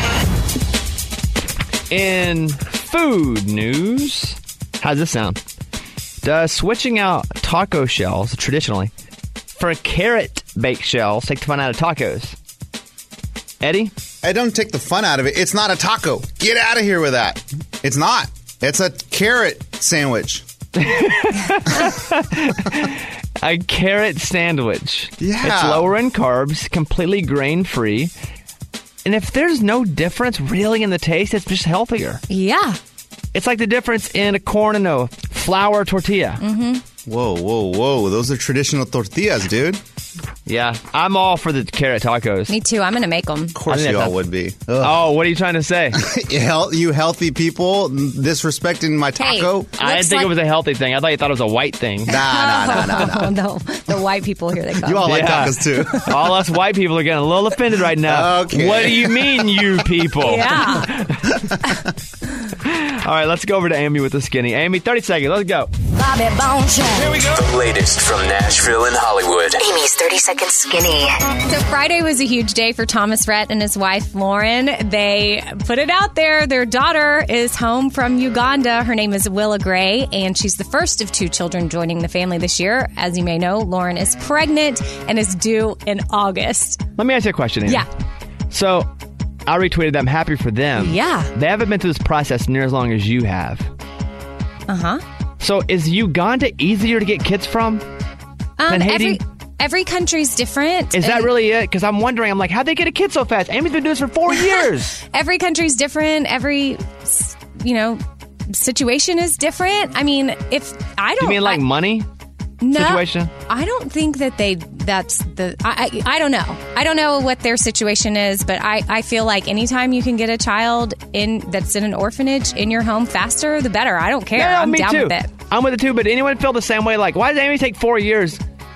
In food news, how's this sound? Does switching out taco shells traditionally for carrot baked shells take the fun out of tacos? Eddie? I don't take the fun out of it. It's not a taco. Get out of here with that. It's not. It's a carrot sandwich. A carrot sandwich. Yeah. It's lower in carbs, completely grain free. And if there's no difference really in the taste, it's just healthier. Yeah. It's like the difference in a corn and a flour tortilla. Mm-hmm. Whoa, whoa, whoa. Those are traditional tortillas, dude. Yeah, I'm all for the carrot tacos. Me too. I'm going to make them. Of course you all would be. Ugh. Oh, what are you trying to say? you, hel- you healthy people disrespecting my taco? I didn't think like- it was a healthy thing. I thought you thought it was a white thing. Nah, nah, nah, nah, nah. Oh, no. The white people, here they come. You all like Yeah. tacos too. All us white people are getting a little offended right now. Okay. What do you mean, you people? Yeah. All right, let's go over to Amy with the skinny. Amy, thirty seconds. Let's go. Bobby Bones Show. Here we go. The latest from Nashville and Hollywood. Amy's thirty Second Skinny. So Friday was a huge day for Thomas Rhett and his wife, Lauren. They put it out there. Their daughter is home from Uganda. Her name is Willa Gray, and she's the first of two children joining the family this year. As you may know, Lauren is pregnant and is due in August. Let me ask you a question, Amy. Yeah. So, I retweeted them. Happy for them. Yeah. They haven't been through this process near as long as you have. Uh-huh. So, is Uganda easier to get kids from Um, than Haiti? every, Every country's different. Is that and really it? Because I'm wondering, I'm like, how'd they get a kid so fast? Amy's been doing this for four years. Every country's different. Every, you know, situation is different. I mean, if I don't... You mean like I, money no, situation? I don't think that they... That's the... I, I I don't know. I don't know what their situation is, but I, I feel like anytime you can get a child in that's in an orphanage in your home faster, the better. I don't care. Yeah, no, I'm me down too. with it. I'm with it too, but anyone feel the same way? Like, why does Amy take four years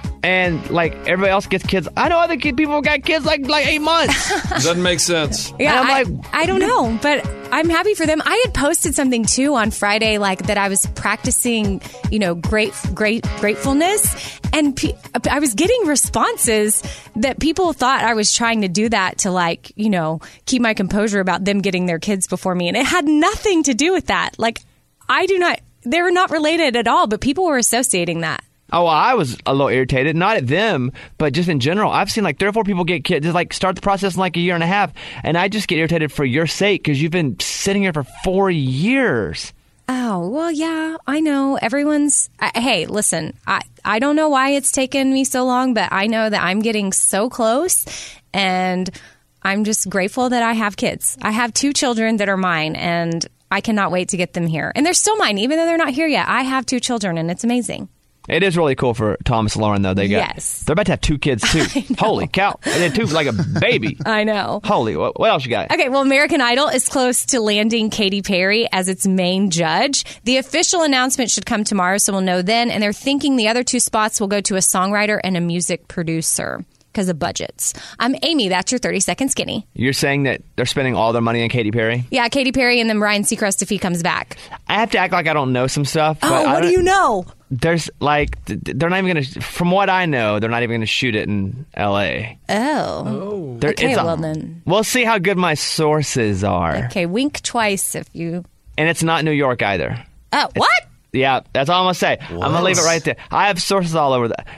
and like everybody else gets kids? I know other kid, people got kids like like eight months. Doesn't make sense. Yeah, And I'm I, like, I don't know, but I'm happy for them. I had posted something too on Friday, like that I was practicing, you know, great, great gratefulness, and pe- I was getting responses that people thought I was trying to do that to, like, you know, keep my composure about them getting their kids before me, and it had nothing to do with that. Like, I do not. They were not related at all, but people were associating that. Oh, well, I was a little irritated, not at them, but just in general. I've seen like three or four people get kids, just like start the process in like a year and a half, and I just get irritated for your sake because you've been sitting here for four years. Oh, well, yeah, I know. Everyone's... I, hey, listen, I, I don't know why it's taken me so long, but I know that I'm getting so close, and I'm just grateful that I have kids. I have two children that are mine, and I cannot wait to get them here. And they're still mine, even though they're not here yet. I have two children, and it's amazing. It is really cool for Thomas and Lauren, though. They got, Yes. They're about to have two kids, too. Holy cow. And then two, like a baby. I know. Holy, what, what else you got? Okay, well, American Idol is close to landing Katy Perry as its main judge. The official announcement should come tomorrow, so we'll know then. And they're thinking the other two spots will go to a songwriter and a music producer because of budgets. I'm Amy. That's your thirty second skinny. You're saying that they're spending all their money on Katy Perry? Yeah, Katy Perry and then Ryan Seacrest if he comes back. I have to act like I don't know some stuff. Oh, but I what do don't- you know? There's like, th- they're not even going to, from what I know, they're not even going to shoot it in L A. Oh. There- Okay, it's a- well then. We'll see how good my sources are. Okay, wink twice if you... And it's not New York either. Oh, what? Yeah, that's all I'm going to say. I'm going to leave it right there. I have sources all over that.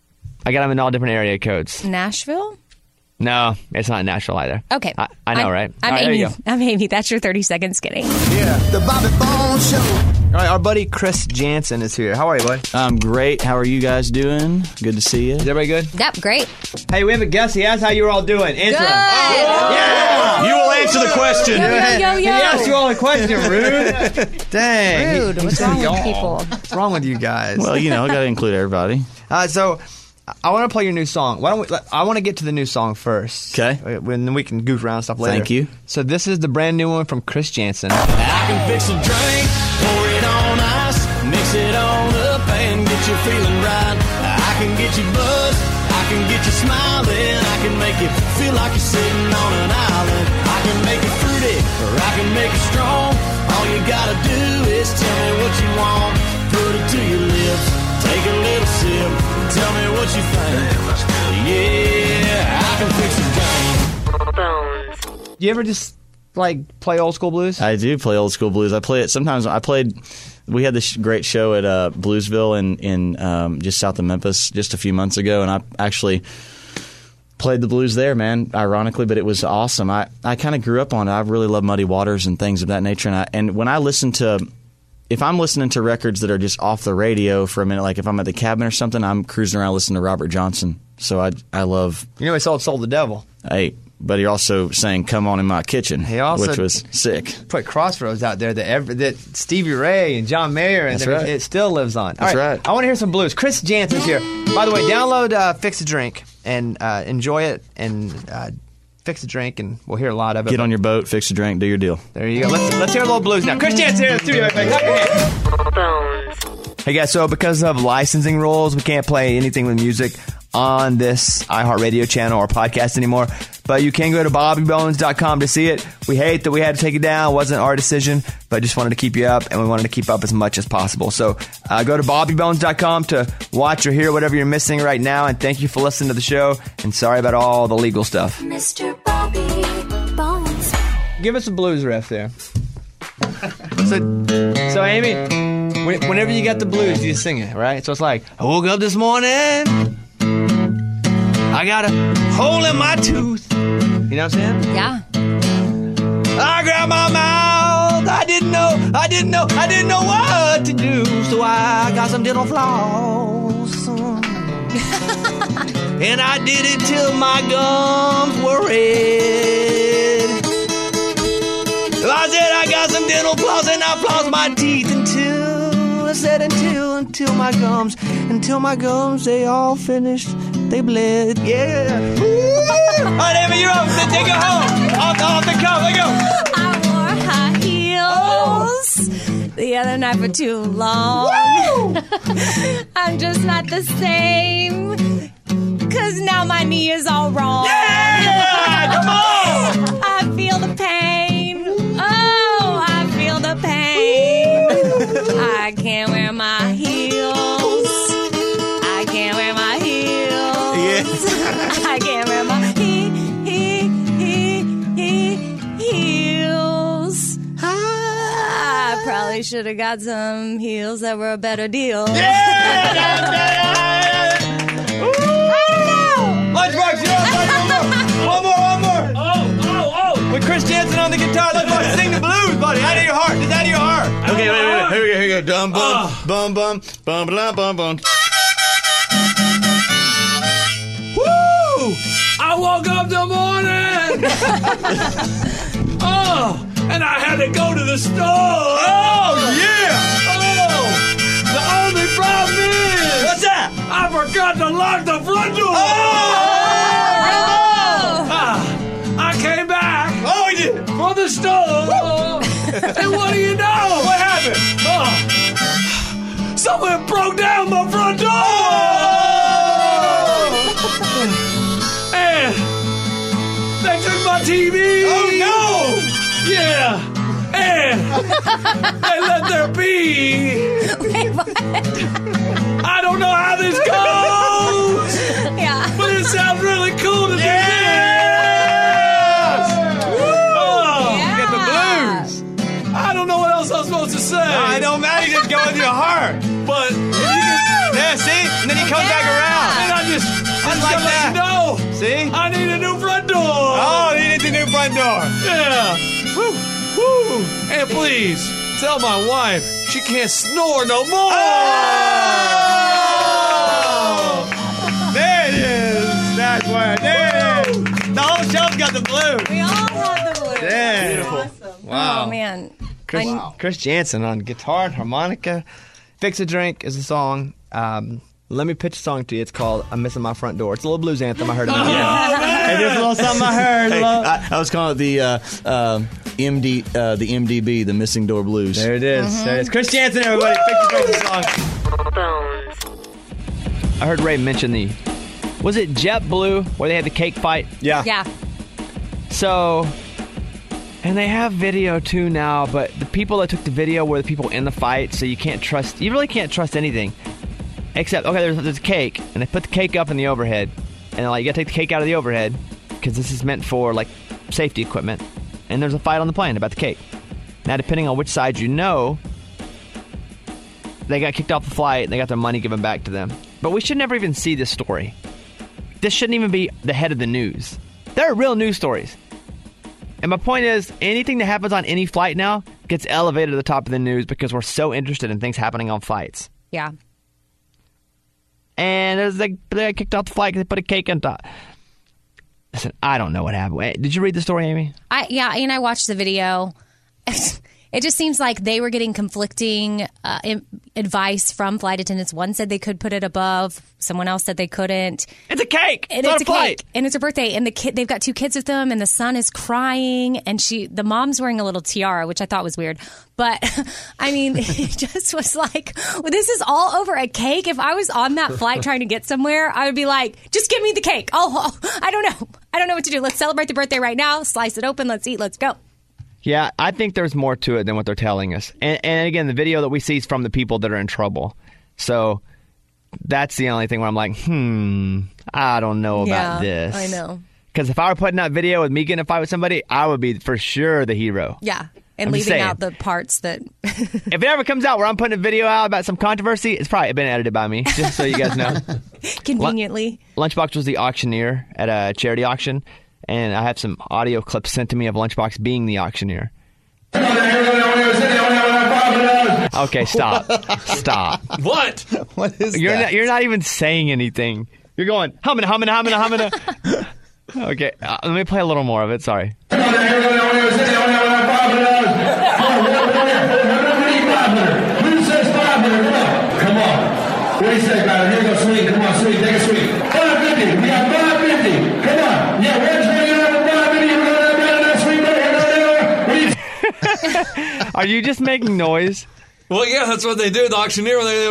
I got them in all different area codes. Nashville? No, it's not Nashville either. Okay. I, I know, I'm, right? I'm All right, there Amy. you go. I'm Amy. That's your thirty second skinny. Yeah, the Bobby Bones Show. All right, our buddy Chris Jansen is here. How are you, buddy? I'm great. How are you guys doing? Good to see you. Is everybody good? Yep, great. Hey, we have a guest. He asked how you were all doing. Answer Good. him. Yeah! You will answer the question. Yo, yo, yo, yo. He asked you all a question, rude. Dang. Rude. What's wrong with people? What's wrong with you guys? Well, you know, I got to include everybody. Uh, so, I want to play your new song. Why don't we? I want to get to the new song first. Okay. Then we can goof around and stuff later. Thank you. So this is the brand new one from Chris Jansen. I can fix a drink, pour it on ice, mix it on up and get you feeling right. I can get you buzzed, I can get you smiling, I can make you feel like you're sitting on an island. I can make it fruity, or I can make it strong. All you gotta do is tell me what you want, put it to your lips, take a little sip, tell me what you think. Yeah, I can fix a drink. Do you ever just like play old school blues? I do play old school blues. I play it sometimes. I played. We had this great show at uh, Bluesville in in um, just south of Memphis just a few months ago, and I actually played the blues there, man. Ironically, but it was awesome. I, I kind of grew up on it. I really love Muddy Waters and things of that nature. And I, and when I listen to, if I'm listening to records that are just off the radio for a minute, like if I'm at the cabin or something, I'm cruising around listening to Robert Johnson. So I I love. You know, he sold Soul the Devil. Hey, but he also sang "Come On in My Kitchen," He also which was sick. Put Crossroads out there that every, that Stevie Ray and John Mayer and That's it- right. it still lives on. That's All right. I want to hear some blues. Chris Jansen's here. By the way, download uh, Fix a Drink and uh, enjoy it and uh, fix a drink, and we'll hear a lot of it. Get on your boat, fix a drink, do your deal. There you go. Let's let's hear a little blues now. Chris Jansen here in the studio. Everybody. Clap your hands. Hey guys, so because of licensing rules, we can't play anything with music on this iHeartRadio channel or podcast anymore. But you can go to bobby bones dot com to see it. We hate that we had to take it down. It wasn't our decision, but just wanted to keep you up, and we wanted to keep up as much as possible. So uh, go to bobby bones dot com to watch or hear whatever you're missing right now. And thank you for listening to the show. And sorry about all the legal stuff. Mister Bobby Bones. Give us a blues riff there. so, so Amy, when- whenever you got the blues, you just sing it, right? So it's like, I woke up this morning, I got a hole in my tooth. You know what I'm saying? Yeah. I grabbed my mouth. I didn't know, I didn't know, I didn't know what to do. So I got some dental floss. and I did it till my gums were red. I said I got some dental floss and I flossed my teeth until I said until until my gums until my gums they all finished. They bled. Yeah. All right, Amy, you're up. Take it home. Off, off the cuff. Let go. I wore high heels the other night for too long. I'm just not the same. Cause now my knee is all wrong. Yeah! Come on! I feel the pain. Oh, I feel the pain. I can't wear my heels. I can't wear my heels. Yeah. I can't wear my he, he, he, he, heels. I probably should have got some heels that were a better deal. Lunchbox, you're up. One more, one more. Oh, oh, oh. With Chris Jansen on the guitar, Lunchbox, sing the blues, buddy. Out of your heart. Just out of your heart. Okay, wait, wait, wait. Here we go, here we go. Dum, bum, bum, bum, bum, bum, bum, bum. Woo! I woke up the morning. Oh, and I had to go to the store. Oh, yeah. Oh, the only problem is. What's that? I forgot to lock the front door. Oh! Ah, I came back. Oh, you did. From the store. And what do you know? What happened? Oh, someone broke down my front door. Oh! And they took my T V. Oh, no. Yeah. And they let there be. Wait, what? I don't know how this goes. Yeah. But it sounds really cool to me. Yes! Oh, Yeah. Get the blues. I don't know what else I'm supposed to say. I don't matter. You just go with your heart. But if you can, Yeah, see? And then he comes back around. and I just, I just like gotta let that. you know, See? I need a new front door. Oh, he needs a new front door. Yeah. Woo. Woo. And please tell my wife she can't snore no more. Oh! There it is. That's where. There it is. The whole show's got the blues. We all have the blues. Yeah. Beautiful. Wow. Oh, man. Chris, I- Chris Jansen on guitar and harmonica. Fix a Drink is a song. Um, let me pitch a song to you. It's called I'm Missing My Front Door. It's a little blues anthem I heard. About. Hey, there's a little something I heard. Hey, Hello. I, I was calling it the uh, uh, M D, uh, the M D B, the Missing Door Blues. There it is. There it is. Chris Jansen, everybody. Fix a Drink song. I heard Ray mention the. Was it JetBlue where they had the cake fight? Yeah. Yeah. So, and they have video too now, but the people that took the video were the people in the fight, so you can't trust, you really can't trust anything. Except, okay, there's, there's a cake, and they put the cake up in the overhead, and they're like, you gotta take the cake out of the overhead, because this is meant for, like, safety equipment. And there's a fight on the plane about the cake. Now, depending on which side you know, they got kicked off the flight, and they got their money given back to them. But we should never even see this story. This shouldn't even be the head of the news. There are real news stories. And my point is, anything that happens on any flight now gets elevated to the top of the news because we're so interested in things happening on flights. Yeah. And as they, they got kicked off the flight because they put a cake on top. Listen, I don't know what happened. Wait, did you read the story, Amy? I yeah, and I watched the video. It just seems like they were getting conflicting uh, im- advice from flight attendants. One said they could put it above. Someone else said they couldn't. It's a cake. And it's, it's not a flight. cake. And it's a birthday. And the kid, they've got two kids with them, and the son is crying, and she, the mom's wearing a little tiara, which I thought was weird. But I mean, it just was like, well, this is all over a cake. If I was on that flight trying to get somewhere, I would be like, just give me the cake. Oh, I don't know. I don't know what to do. Let's celebrate the birthday right now. Slice it open. Let's eat. Let's go. Yeah, I think there's more to it than what they're telling us. And, and again, the video that we see is from the people that are in trouble. So that's the only thing where I'm like, hmm, I don't know about Yeah, this. I know. Because if I were putting out video with me getting in a fight with somebody, I would be for sure the hero. Yeah. And I'm just leaving saying. out the parts that. If it ever comes out where I'm putting a video out about some controversy, it's probably been edited by me, just so you guys know. Conveniently. Lunchbox was the auctioneer at a charity auction, and I have some audio clips sent to me of Lunchbox being the auctioneer. Okay, stop. Stop. What? What is You're that? not, you're not even saying anything. You're going, humming, humming, humming, humming. Okay, uh, let me play a little more of it. Sorry. Come on, who says five hundred? Come on. Come on. What do you say about it? Here we go, sweet. Come on, sweet. Take a sweet. five fifty. We got five fifty. Come on. Yeah, we're twenty over five fifty. We're going to that sweet. Are you just making noise? Well, yeah, that's what they do. The auctioneer, they,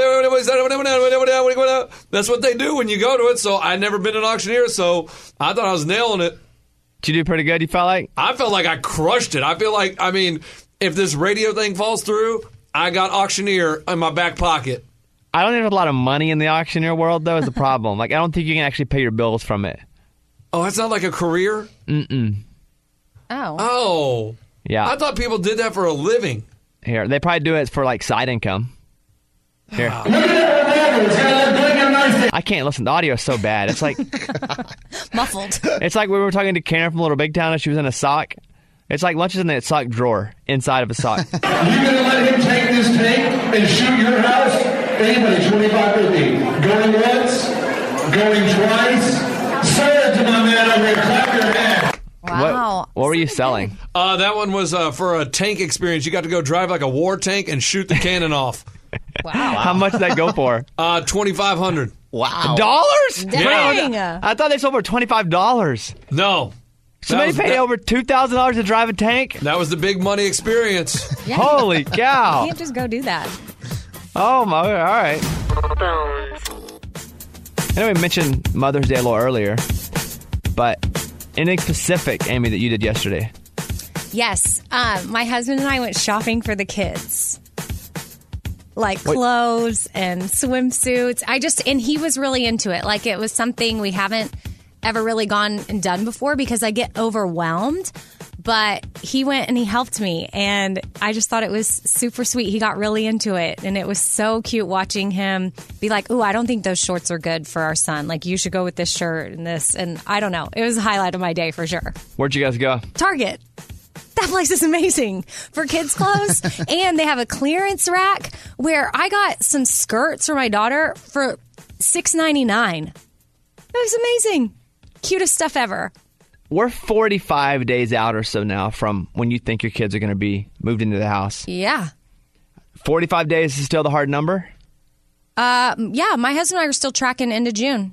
that's what they do when you go to it. So I'd never been an auctioneer, so I thought I was nailing it. Did you do pretty good, you felt like? I felt like I crushed it. I feel like, I mean, if this radio thing falls through, I got auctioneer in my back pocket. I don't have a lot of money in the auctioneer world, though, is the problem. Like, I don't think you can actually pay your bills from it. Oh, that's not like a career? Mm-mm. Oh. Oh. Yeah. I thought people did that for a living. Here, they probably do it for, like, side income. Here. I can't listen. The audio is so bad. It's like... Muffled. It's like we were talking to Karen from Little Big Town and she was in a sock. It's like lunch is in that sock drawer inside of a sock. Are you going to let him take this tank and shoot your house? Anybody, twenty-five fifty. Going once, going twice. Sir, to my man over here, clap your hands. Wow. What, what were you selling? Uh, that one was uh, for a tank experience. You got to go drive like a war tank and shoot the cannon off. Wow. How much did that go for? Uh, twenty-five hundred dollars. Wow. Dollars? Dang. Yeah. I thought they sold for twenty-five dollars. No. Somebody was, paid that, over two thousand dollars to drive a tank? That was the big money experience. Yeah. Holy cow. You can't just go do that. Oh, my. All right. I know we mentioned Mother's Day a little earlier, but anything specific, Amy, that you did yesterday? Yes. Um, my husband and I went shopping for the kids. Like clothes and swimsuits. I just, and he was really into it. Like it was something we haven't ever really gone and done before because I get overwhelmed. But he went and he helped me. And I just thought it was super sweet. He got really into it. And it was so cute watching him be like, ooh, I don't think those shorts are good for our son. Like you should go with this shirt and this. And I don't know. It was a highlight of my day for sure. Where'd you guys go? Target. That place is amazing for kids' clothes. And they have a clearance rack where I got some skirts for my daughter for six ninety-nine. It was amazing. Cutest stuff ever. We're forty-five days out or so now from when you think your kids are going to be moved into the house. Yeah. forty-five days is still the hard number? Uh, yeah, my husband and I are still tracking into June.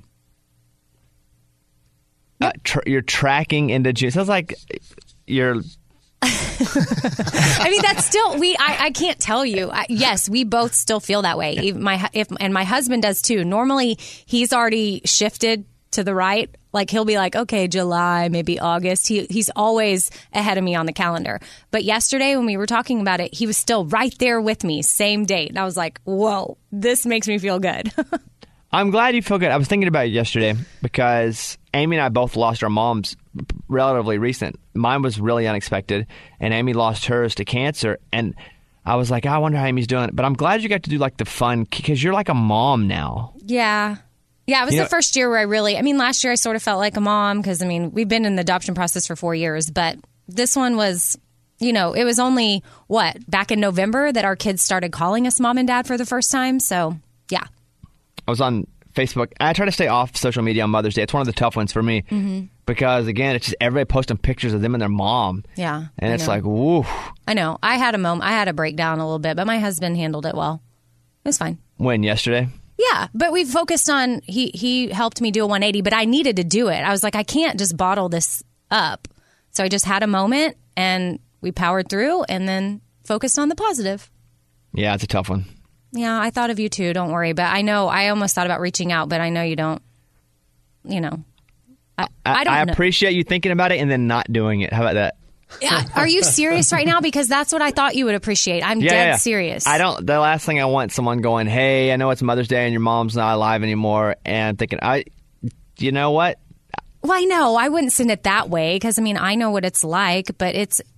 Uh, tr- you're tracking into June. Sounds like you're... I mean, that's still we. I, I can't tell you. I, yes, we both still feel that way. Even my if and my husband does too. Normally, he's already shifted to the right. Like he'll be like, okay, July, maybe August. He he's always ahead of me on the calendar. But yesterday, when we were talking about it, he was still right there with me, same date. And I was like, whoa, this makes me feel good. I'm glad you feel good. I was thinking about it yesterday because Amy and I both lost our moms relatively recent. Mine was really unexpected, and Amy lost hers to cancer. And I was like, I wonder how Amy's doing. But I'm glad you got to do like the fun because you're like a mom now. Yeah. Yeah, it was You the know- first year where I really, I mean, last year I sort of felt like a mom because, I mean, we've been in the adoption process for four years, but this one was, you know, it was only, what, back in November that our kids started calling us mom and dad for the first time. So, yeah. I was on Facebook. I try to stay off social media on Mother's Day. It's one of the tough ones for me Mhm. because, again, it's just everybody posting pictures of them and their mom. Yeah. And I it's know. like, woo. I know. I had a moment, I had a breakdown a little bit, but my husband handled it well. It was fine. When, yesterday? Yeah, but we focused on, he, he helped me do a one eighty, but I needed to do it. I was like, I can't just bottle this up. So I just had a moment and we powered through and then focused on the positive. Yeah, it's a tough one. Yeah, I thought of you too. Don't worry. But I know I almost thought about reaching out, but I know you don't, you know. I, I, don't I know. appreciate you thinking about it and then not doing it. How about that? Yeah, are you serious right now? Because that's what I thought you would appreciate. I'm Yeah, dead yeah. serious. I don't. The last thing I want is someone going, "Hey, I know it's Mother's Day and your mom's not alive anymore," and thinking, "I, you know what? Well, I know I wouldn't send it that way because I mean I know what it's like, but it's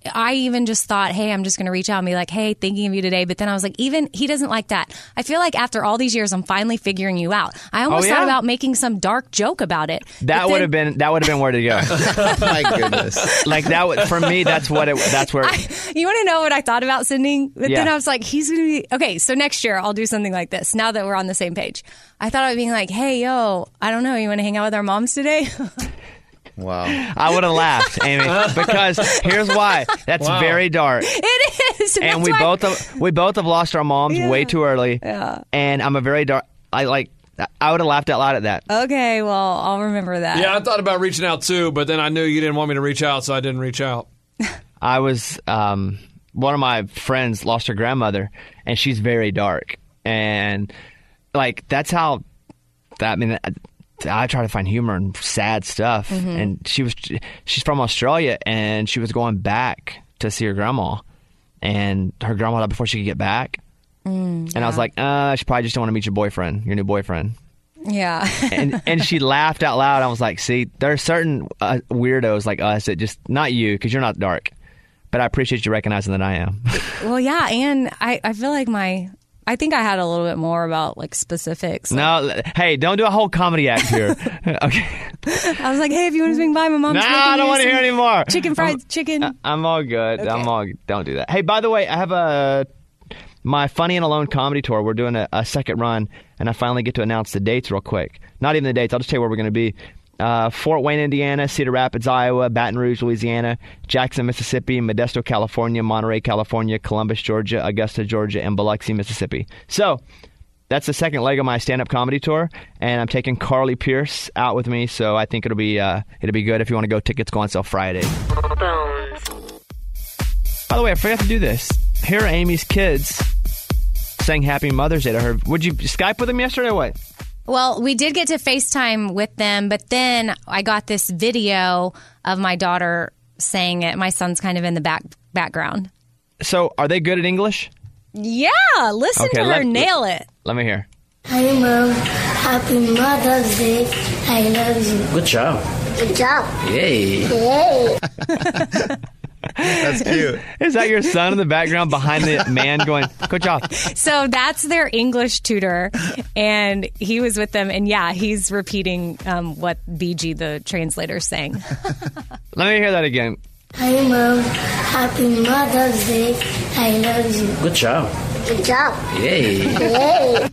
I even just thought, hey, I'm just going to reach out and be like, hey, thinking of you today. But then I was like, even he doesn't like that. I feel like after all these years, I'm finally figuring you out. I almost Oh, yeah? thought about making some dark joke about it. That But would then- have been that would have been where to go. My goodness. Like that would, for me. That's what it. That's where. You want to know what I thought about sending? But Yeah. then I was like, he's going to be okay. So next year I'll do something like this. Now that we're on the same page, I thought about being like, hey, yo, I don't know, you want to hang out with our moms today? Wow. I would have laughed, Amy, because here's why. That's Wow. very dark. It is, And that's we why- both have, we both have lost our moms Yeah. way too early. Yeah. And I'm a very dark. I like. I would have laughed out loud at that. Okay, well, I'll remember that. Yeah, I thought about reaching out too, but then I knew you didn't want me to reach out, so I didn't reach out. I was um, one of my friends lost her grandmother, and she's very dark, and like that's how. That, I mean, I, I try to find humor in sad stuff, Mm-hmm. Mhm. and she was she's from Australia, and she was going back to see her grandma, and her grandma died before she could get back, Mm, and I was yeah. like, uh, she probably just don't want to meet your boyfriend, your new boyfriend. Yeah. and and she laughed out loud. I was like, see, there are certain uh, weirdos like us that just, not you, because you're not dark, but I appreciate you recognizing that I am. Well, yeah, and I, I feel like my, I think I had a little bit more about like specifics. No, l- hey, don't do a whole comedy act here. Okay. I was like, hey, if you want to swing by, my mom's No, making I don't you want to some hear anymore. Chicken fried I'm- chicken. I'm all good. I'm all. Don't do that. Hey, by the way, I have a my Funny and Alone comedy tour. We're doing a, a second run, and I finally get to announce the dates real quick. Not even the dates. I'll just tell you where we're going to be. Uh, Fort Wayne, Indiana, Cedar Rapids, Iowa, Baton Rouge, Louisiana, Jackson, Mississippi, Modesto, California, Monterey, California, Columbus, Georgia, Augusta, Georgia, and Biloxi, Mississippi. So that's the second leg of my stand-up comedy tour, and I'm taking Carly Pierce out with me. So I think it'll be uh, it'll be good. If you want to go, tickets go on sale Friday. By the way, I forgot to do this. Here are Amy's kids saying Happy Mother's Day to her. Would you Skype with them yesterday or what? Well, we did get to FaceTime with them, but then I got this video of my daughter saying it. My son's kind of in the back background. So are they good at English? Yeah, listen Okay, to her let- nail it. Let me hear. Hi, Mom. Happy Mother's Day. I love you. Good job. Good job. Yay. Yay. That's cute. Is that your son in the background behind the man going, good job? So that's their English tutor, and he was with them, and yeah, he's repeating um, what B G, the translator, is saying. Let me hear that again. Hi, Mom. Happy Mother's Day. I love you. Good job. Good job. Yay. Yay.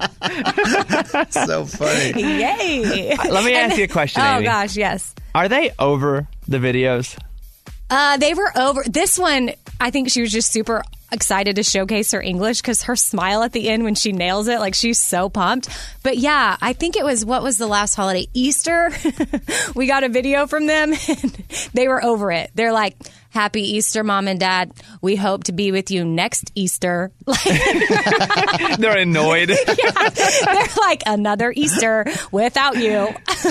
So funny. Yay. Let me And- ask you a question, Oh, Amy. gosh, yes. Are they over the videos? Uh, they were over. This one, I think she was just super excited to showcase her English because her smile at the end when she nails it, like she's so pumped. But yeah, I think it was, what was the last holiday? Easter. We got a video from them and they were over it. They're like, Happy Easter, Mom and Dad. We hope to be with you next Easter. They're annoyed. Yeah, they're like, another Easter without you.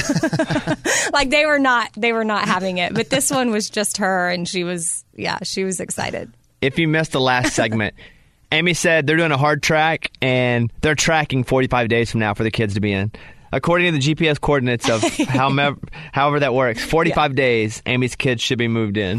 Like they were not, they were not having it. But this one was just her, and she was, yeah, she was excited. If you missed the last segment, Amy said they're doing a hard track, and they're tracking forty-five days from now for the kids to be in. According to the G P S coordinates of however, however that works, forty-five days, Amy's kids should be moved in.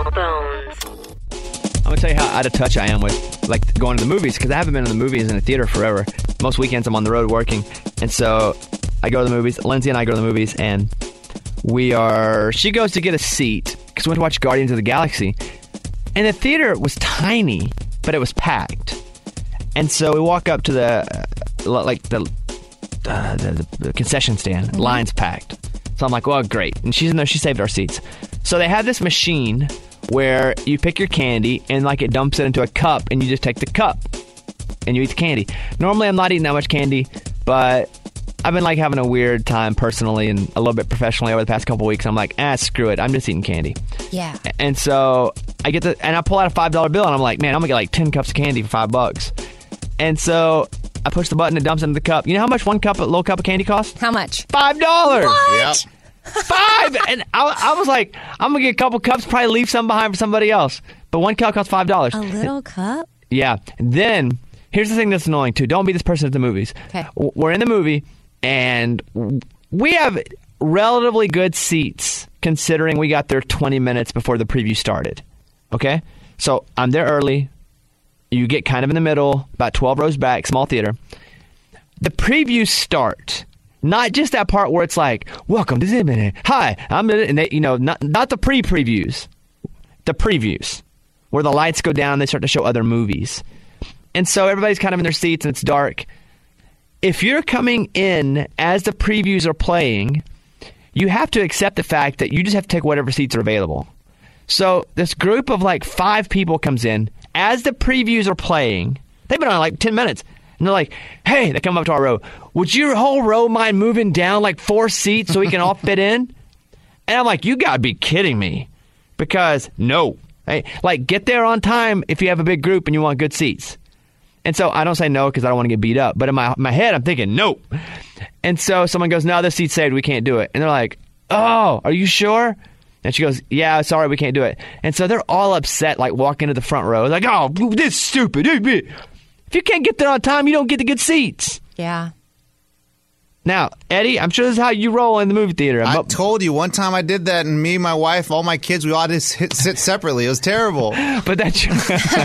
I'm going to tell you how out of touch I am with like going to the movies, because I haven't been to the movies in a theater forever. Most weekends I'm on the road working, and so I go to the movies. Lindsay and I go to the movies, and we are, she goes to get a seat because we went to watch Guardians of the Galaxy, and the theater was tiny, but it was packed. And so we walk up to the uh, like the, uh, the the concession stand. Mm-hmm. Line's packed. So I'm like, well, great. And she's in there. She saved our seats. So they have this machine where you pick your candy and like it dumps it into a cup, and you just take the cup and you eat the candy. Normally, I'm not eating that much candy, but I've been like having a weird time personally and a little bit professionally over the past couple weeks. I'm like, ah, screw it. I'm just eating candy. Yeah. And so I get the, and I pull out a five dollar bill, and I'm like, man, I'm gonna get like ten cups of candy for five bucks. And so I push the button, it dumps into the cup. You know how much one cup, a little cup of candy costs? How much? Five dollars. What? Yep. Five. And I, I was like, I'm gonna get a couple cups, probably leave some behind for somebody else. But one cup costs five dollars. A little cup? Yeah. Then here's the thing that's annoying too. Don't be this person at the movies. Okay. W- We're in the movie, and we have relatively good seats considering we got there twenty minutes before the preview started. Okay? So I'm there early. You get kind of in the middle, about twelve rows back, small theater. The previews start. Not just that part where it's like, welcome to Zimmerman. Hi, I'm in it. And they, you know, not, not the pre-previews. The previews. Where the lights go down, they start to show other movies. And so everybody's kind of in their seats and it's dark. If you're coming in as the previews are playing, you have to accept the fact that you just have to take whatever seats are available. So this group of like five people comes in as the previews are playing. They've been on like ten minutes. And they're like, hey, they come up to our row. Would your whole row mind moving down like four seats so we can all fit in? And I'm like, you got to be kidding me. Because no. Hey, like, get there on time if you have a big group and you want good seats. And so I don't say no because I don't want to get beat up. But in my my head, I'm thinking, no. And so someone goes, no, this seat's saved. We can't do it. And they're like, oh, are you sure? And she goes, yeah, sorry, we can't do it. And so they're all upset, like walking to the front row. Like, oh, this is stupid. If you can't get there on time, you don't get the good seats. Yeah. Now, Eddie, I'm sure this is how you roll in the movie theater. I told you one time I did that, and me, my wife, all my kids, we all just hit, sit separately. It was terrible. But that's your,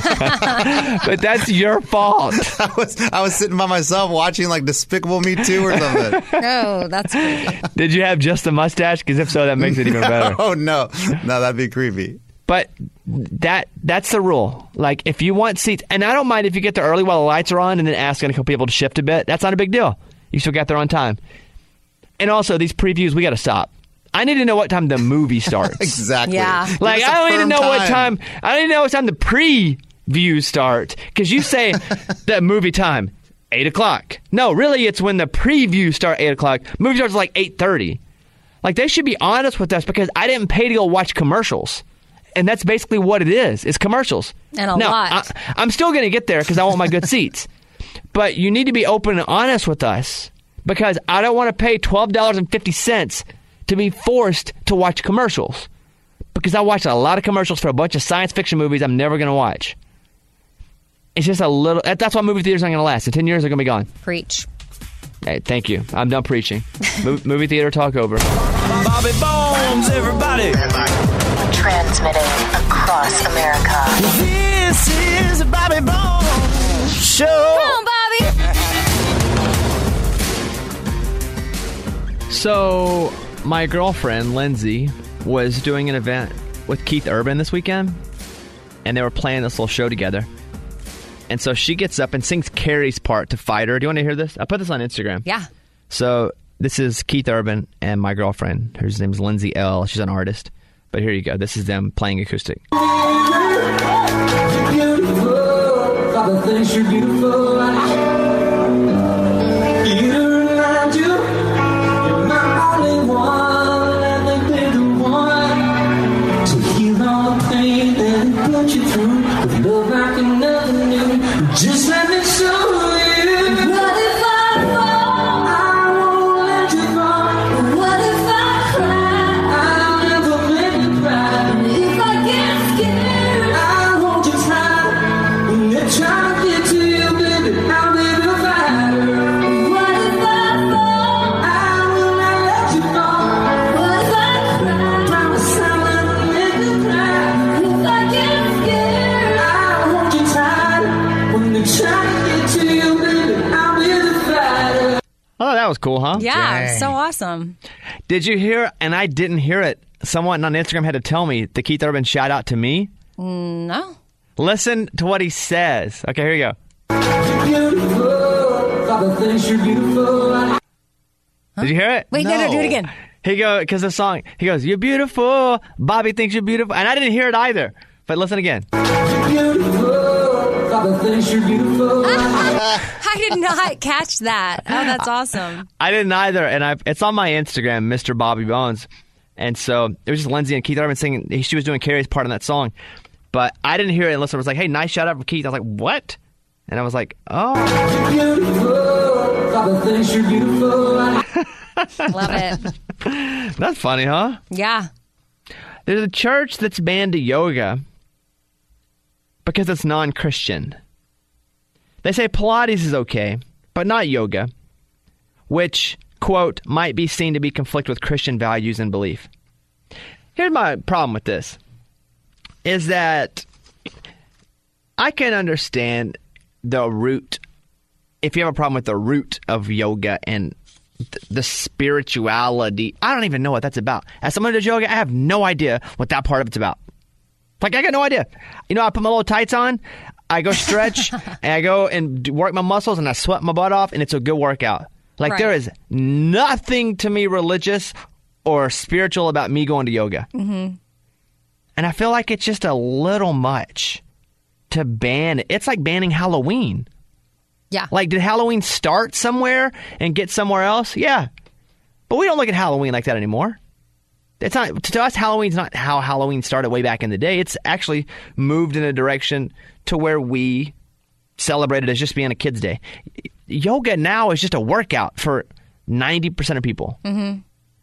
but that's your fault. I was I was sitting by myself watching like Despicable Me two or something. Oh, that's creepy. Did you have just a mustache? Because if so, that makes it even better. Oh no, no, that'd be creepy. But that that's the rule. Like, if you want seats, and I don't mind if you get there early while the lights are on and then asking a couple people to shift a bit. That's not a big deal. You still got there on time. And also, these previews, we got to stop. I need to know what time the movie starts. Exactly. Yeah. Like, I don't need to know time. what time. I don't need to know what time the previews start. Because you say the movie time, eight o'clock. No, really, it's when the previews start eight o'clock. Movie starts like eight thirty. Like, they should be honest with us because I didn't pay to go watch commercials. And that's basically what it is. It's commercials. And a now, lot. I, I'm still going to get there because I want my good seats. But you need to be open and honest with us because I don't want to pay twelve dollars and fifty cents to be forced to watch commercials. Because I watched a lot of commercials for a bunch of science fiction movies I'm never going to watch. It's just a little... That's why movie theaters aren't going to last. In ten years, they're going to be gone. Preach. Hey, thank you. I'm done preaching. Mo- movie theater talk over. Bobby Bones, everybody. Transmitting across America. This is a Bobby Bones show. Come on, Bobby. So, my girlfriend, Lindsay, was doing an event with Keith Urban this weekend, and they were playing this little show together. And so she gets up and sings Carrie's part to Fighter. Do you want to hear this? I put this on Instagram. Yeah. So, this is Keith Urban and my girlfriend. Her name is Lindsay L. She's an artist. But here you go. This is them playing acoustic. Just let me show you. What if I fall? I won't let you fall. What if I cry? I'll never make you cry. If I get scared, I won't just hide. When they try to get to you, baby, I'll be the fighter. What if I fall? I will not let you fall. What if I cry? Promise I'll never make you cry. If I get scared, I won't just hide. When they try to get to you, baby, I'll be the fighter. Oh, that was cool, huh? Yeah, Dang. so awesome. Did you hear, and I didn't hear it, someone on Instagram had to tell me the Keith Urban shout out to me? No. Listen to what he says. Okay, here you go. Beautiful, Father thinks you're beautiful. Did you hear it? Wait, no, no, do it again. He go because the song. He goes, "You're beautiful." Bobby thinks you're beautiful, and I didn't hear it either. But listen again. Beautiful, Father thinks you're beautiful. I did not catch that. Oh, that's awesome. I didn't either, and I it's on my Instagram, Mister Bobby Bones, and so it was just Lindsay and Keith Urban singing. She was doing Carrie's part on that song, but I didn't hear it unless it was like, "Hey, nice shout out for Keith." I was like, "What?" And I was like, "Oh." Beautiful, Father thinks you're beautiful. Love it. That's funny, huh? Yeah. There's a church that's banned yoga because it's non-Christian. They say Pilates is okay, but not yoga, which, quote, might be seen to be conflict with Christian values and belief. Here's my problem with this, is that I can understand the root. If you have a problem with the root of yoga and th- the spirituality, I don't even know what that's about. As someone who does yoga, I have no idea what that part of it's about. Like, I got no idea. You know, I put my little tights on, I go stretch, and I go and do- work my muscles, and I sweat my butt off, and it's a good workout. Like, Right. there is nothing to me religious or spiritual about me going to yoga. Mm-hmm. And I feel like it's just a little much to ban it. It's like banning Halloween. Yeah. Like, did Halloween start somewhere and get somewhere else? Yeah. But we don't look at Halloween like that anymore. It's not, to us, Halloween's not how Halloween started way back in the day. It's actually moved in a direction to where we celebrate it as just being a kid's day. Yoga now is just a workout for ninety percent of people. Mm-hmm.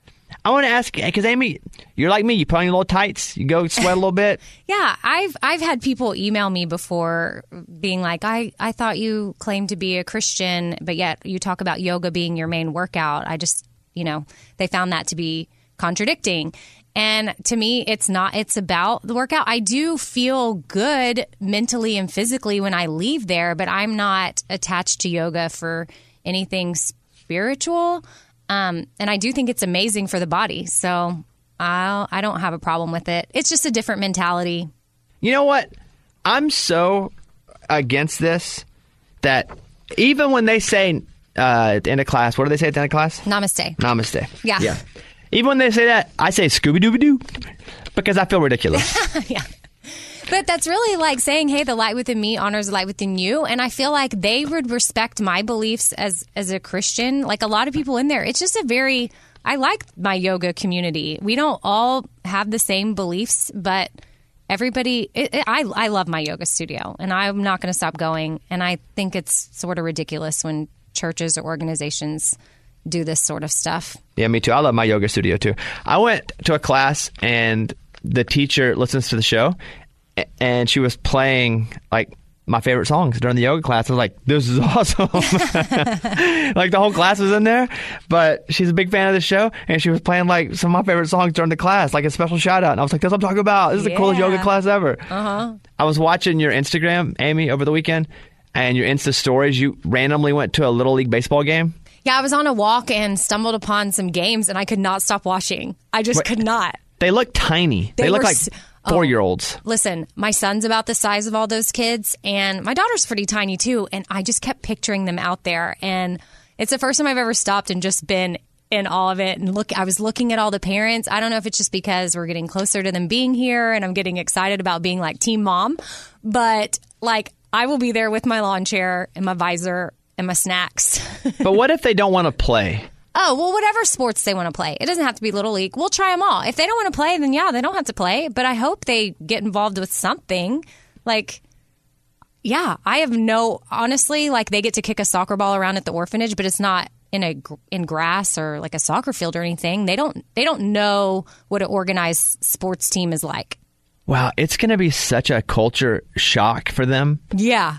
I want to ask, because Amy, you're like me. You put on your little tights, you go sweat a little bit. Yeah, I've I've had people email me before being like, I, I thought you claimed to be a Christian, but yet you talk about yoga being your main workout. I just, you know, they found that to be contradicting. And to me, it's not, it's about the workout. I do feel good mentally and physically when I leave there, but I'm not attached to yoga for anything spiritual. Um, and I do think it's amazing for the body. So I I don't have a problem with it. It's just a different mentality. You know what? I'm so against this that even when they say uh, at the end of class, what do they say at the end of class? Namaste. Namaste. Yeah. Yeah. Even when they say that, I say Scooby-Dooby-Doo because I feel ridiculous. Yeah. But that's really like saying, hey, the light within me honors the light within you. And I feel like they would respect my beliefs as, as a Christian. Like a lot of people in there, it's just a very, I like my yoga community. We don't all have the same beliefs, but everybody, it, it, I, I love my yoga studio and I'm not going to stop going. And I think it's sort of ridiculous when churches or organizations do this sort of stuff. Yeah, me too. I love my yoga studio too. I went to a class and the teacher listens to the show and she was playing like my favorite songs during the yoga class. I was like, this is awesome. Like the whole class was in there, but she's a big fan of the show and she was playing like some of my favorite songs during the class, like a special shout out. And I was like, that's what I'm talking about. This is the coolest yoga class ever. Uh-huh. I was watching your Instagram, Amy, over the weekend and your Insta stories. You randomly went to a Little League baseball game. Yeah, I was on a walk and stumbled upon some games and I could not stop watching. I just Wait. could not. They look tiny. They, They look were like s- four-year-olds. Listen, my son's about the size of all those kids, and my daughter's pretty tiny too. And I just kept picturing them out there, and it's the first time I've ever stopped and just been in awe of it. And look, I was looking at all the parents. I don't know if it's just because we're getting closer to them being here, and I'm getting excited about being like team mom, but like I will be there with my lawn chair and my visor and my snacks. But what if they don't want to play? Oh, well, whatever sports they want to play. It doesn't have to be Little League. We'll try them all. If they don't want to play, then yeah, they don't have to play. But I hope they get involved with something. Like, yeah, I have no, honestly, like they get to kick a soccer ball around at the orphanage, but it's not in a in grass or like a soccer field or anything. They don't they don't know what an organized sports team is like. Wow, it's going to be such a culture shock for them. Yeah.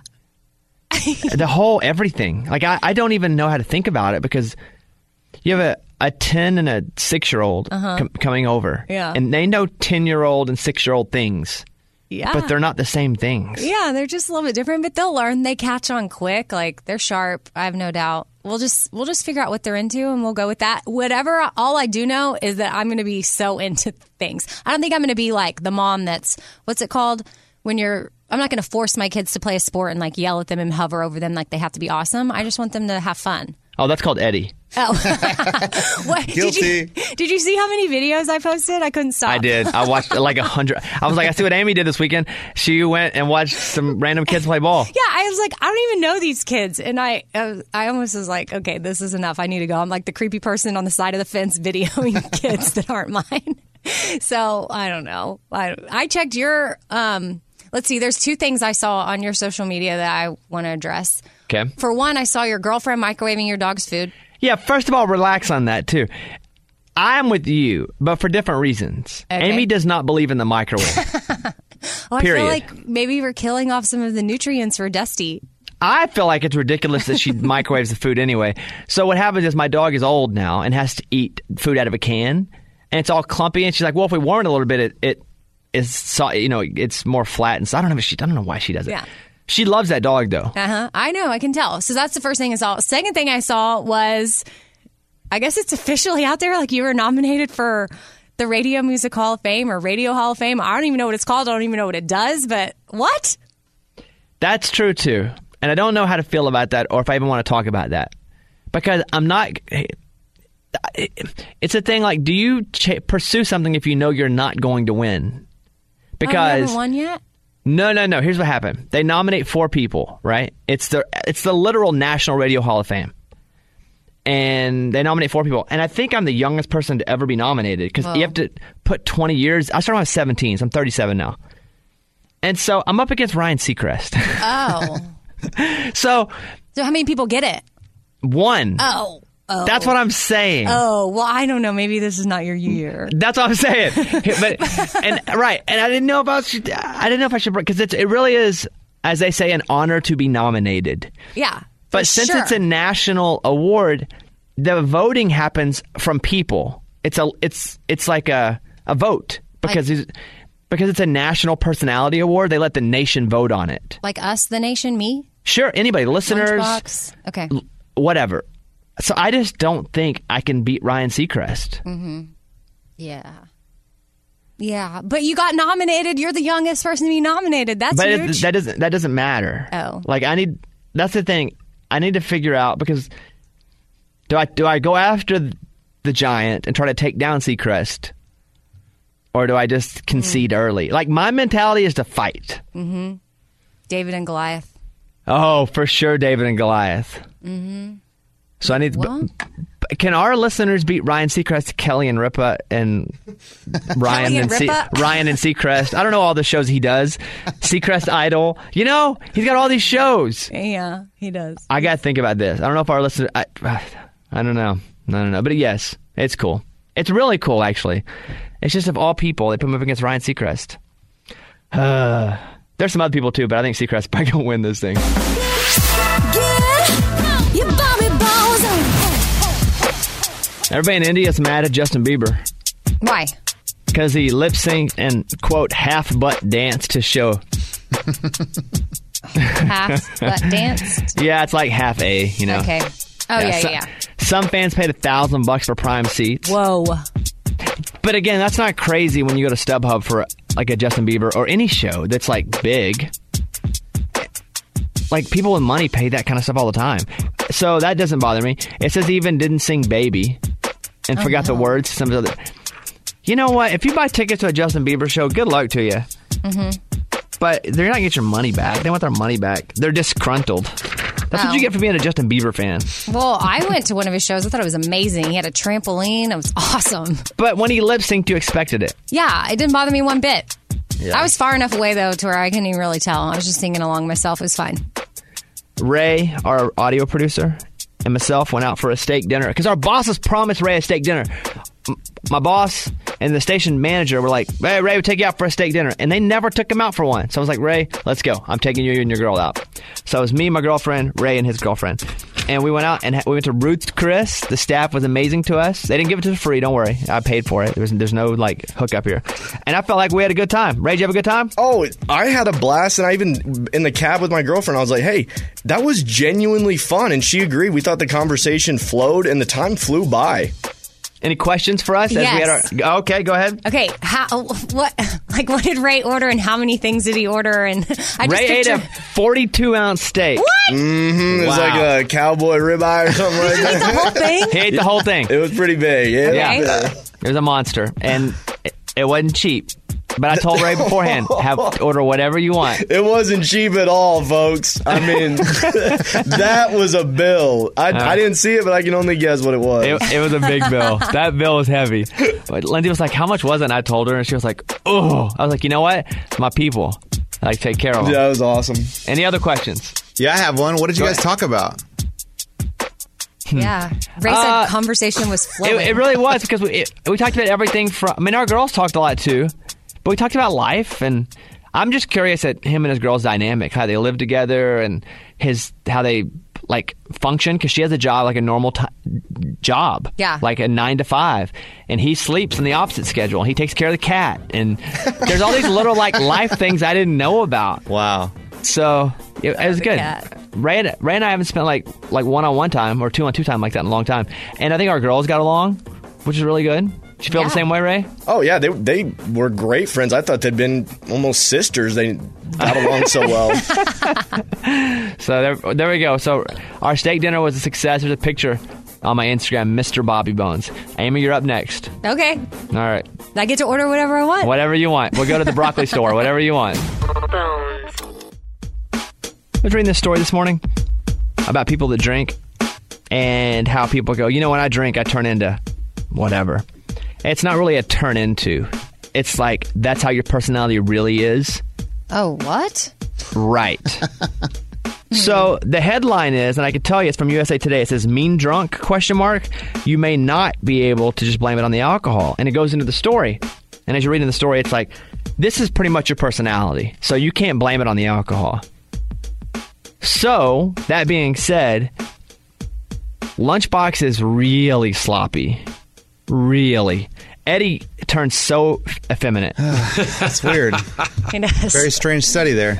The whole everything. Like, I, I don't even know how to think about it because you have a, a ten and a six-year-old Uh-huh. com- coming over. Yeah. And they know ten-year-old and six-year-old things. Yeah. But they're not the same things. Yeah, they're just a little bit different, but they'll learn. They catch on quick. Like they're sharp. I have no doubt. We'll just we'll just figure out what they're into, and we'll go with that. Whatever. All I do know is that I'm going to be so into things. I don't think I'm going to be like the mom that's what's it called when you're. I'm not going to force my kids to play a sport and like yell at them and hover over them like they have to be awesome. I just want them to have fun. Oh, that's called Eddie. Oh, what, Guilty. Did you, did you see how many videos I posted? I couldn't stop. I did. I watched like a hundred. I was like, I see what Amy did this weekend. She went and watched some random kids play ball. Yeah, I was like, I don't even know these kids, and I, uh, I almost was like, okay, this is enough. I need to go. I'm like the creepy person on the side of the fence videoing kids that aren't mine. So I don't know. I, I checked your. Um, let's see. There's two things I saw on your social media that I want to address. Okay. For one, I saw your girlfriend microwaving your dog's food. Yeah, first of all, relax on that, too. I'm with you, but for different reasons. Okay. Amy does not believe in the microwave. Oh, I Period. feel like maybe we're killing off some of the nutrients for Dusty. I feel like it's ridiculous that she microwaves the food anyway. So what happens is my dog is old now and has to eat food out of a can, and it's all clumpy, and she's like, well, if we warm it a little bit, it, it is so, you know it's more flat, and so I don't know if she I don't know why she does it. Yeah. She loves that dog though. Uh huh. I know. I can tell. So that's the first thing I saw. Second thing I saw was, I guess it's officially out there. Like you were nominated for the Radio Music Hall of Fame or Radio Hall of Fame. I don't even know what it's called. I don't even know what it does. But what? That's true too, and I don't know how to feel about that, or if I even want to talk about that, because I'm not. It's a thing. Like, do you ch- pursue something if you know you're not going to win? Because I haven't won yet. No, no, no. Here's what happened. They nominate four people, right? It's the it's the literal National Radio Hall of Fame. And they nominate four people. And I think I'm the youngest person to ever be nominated because you have to put twenty years. I started when I was seventeen, so I'm thirty-seven now. And so I'm up against Ryan Seacrest. Oh. so, so how many people get it? One. Oh. Oh. That's what I'm saying. Oh, well, I don't know. Maybe this is not your year. That's what I'm saying. but and right, and I didn't know about. I didn't know if I should because it it really is, as they say, an honor to be nominated. Yeah, but since sure. it's a national award, the voting happens from people. It's a it's it's like a a vote because like, because it's a national personality award. They let the nation vote on it. Like us, the nation, me. Sure, anybody, listeners, Lunchbox. Okay, whatever. So I just don't think I can beat Ryan Seacrest. Mm-hmm. Yeah. Yeah, but you got nominated. You're the youngest person to be nominated. That's but huge. It, that doesn't that doesn't matter. Oh. Like I need that's the thing. I need to figure out because do I do I go after the giant and try to take down Seacrest? Or do I just concede mm. early? Like my mentality is to fight. Mm-hmm. David and Goliath. Oh, for sure David and Goliath. Mm-hmm. So I need. To, can our listeners beat Ryan Seacrest, Kelly and Ripa, and Ryan and, and C- Ryan and Seacrest? I don't know all the shows he does. Seacrest Idol. You know, he's got all these shows. Yeah, he does. I got to think about this. I don't know if our listeners. I, I don't know. I don't know. But yes, it's cool. It's really cool, actually. It's just of all people, they put him up against Ryan Seacrest. Uh, there's some other people too, but I think Seacrest probably gonna win this thing. Everybody in India is mad at Justin Bieber. Why? Because he lip synced and, quote, half butt danced to show. Half butt danced? Yeah, it's like half A, you know. Okay. Oh, yeah, yeah, so, yeah. Some fans paid a thousand bucks for prime seats. Whoa. But again, that's not crazy when you go to StubHub for like a Justin Bieber or any show that's like big. Like people with money pay that kind of stuff all the time. So that doesn't bother me. It says he even didn't sing Baby and oh, forgot no. the words to some of the other. You know what? If you buy tickets to a Justin Bieber show, good luck to you. Mm-hmm. But they're not going to get your money back. They want their money back. They're disgruntled. That's oh. what you get for being a Justin Bieber fan. Well, I went to one of his shows. I thought it was amazing. He had a trampoline. It was awesome. But when he lip synced, you expected it. Yeah, it didn't bother me one bit. Yeah. I was far enough away, though, to where I couldn't even really tell. I was just singing along myself. It was fine. Ray, our audio producer, and myself went out for a steak dinner because our bosses promised Ray a steak dinner. M- my boss and the station manager were like, hey, Ray, we'll take you out for a steak dinner. And they never took him out for one. So I was like, Ray, let's go. I'm taking you and your girl out. So it was me, my girlfriend, Ray, and his girlfriend. And we went out and ha- we went to Ruth's Chris. The staff was amazing to us. They didn't give it to us free. Don't worry. I paid for it. There was, there's no like hookup here. And I felt like we had a good time. Ray, did you have a good time? Oh, I had a blast. And I even, in the cab with my girlfriend, I was like, hey, that was genuinely fun. And she agreed. We thought the conversation flowed and the time flew by. Any questions for us? As yes. we had our, okay, go ahead. Okay, how what like what did Ray order and how many things did he order? And I just Ray picture- ate a forty-two ounce steak. What? Mm-hmm. It was Wow. like a cowboy ribeye or something like He ate that. the whole thing? He ate the whole thing. It was pretty big. Yeah, Okay. yeah. It was a monster, and it, it wasn't cheap. But I told Ray beforehand, have order whatever you want. It wasn't cheap at all, folks. I mean, that was a bill. I, uh, I didn't see it, but I can only guess what it was. It, it was a big bill. That bill was heavy. But Lindsay was like, how much was it? And I told her, and she was like, oh. I was like, you know what? It's my people. I like take care of them. Yeah, that was awesome. Any other questions? Yeah, I have one. What did you Go guys ahead. talk about? Yeah, Ray said Uh, conversation was flowing. It, it really was because we it, we talked about everything from. I mean, our girls talked a lot too, but we talked about life, and I'm just curious at him and his girls' dynamic, how they live together, and his how they like function because she has a job like a normal t- job, Yeah. like a nine to five, and he sleeps in the opposite schedule. He takes care of the cat, and there's all these little like life things I didn't know about. Wow. So it, it was the good. cat. Ray and, Ray and I haven't spent like like one on one time or two on two time like that in a long time, and I think our girls got along, which is really good. Did you feel Yeah. the same way, Ray? Oh yeah, they they were great friends. I thought they'd been almost sisters. They got along so well. So there, there we go. So our steak dinner was a success. There's a picture on my Instagram, Mister Bobby Bones. Amy, you're up next. Okay. All right. I get to order whatever I want. Whatever you want. We'll go to the broccoli store. Whatever you want. I was reading this story this morning about people that drink and how people go, you know, when I drink, I turn into whatever. It's not really a turn into. It's like that's how your personality really is. Oh, what? Right. So the headline is, and I can tell you it's from U S A Today, it says mean drunk, question mark. You may not be able to just blame it on the alcohol. And it goes into the story. And as you're reading the story, it's like, this is pretty much your personality. So you can't blame it on the alcohol. So, that being said, Lunchbox is really sloppy. Really. Eddie turns so effeminate. That's weird. He does. Very strange study there.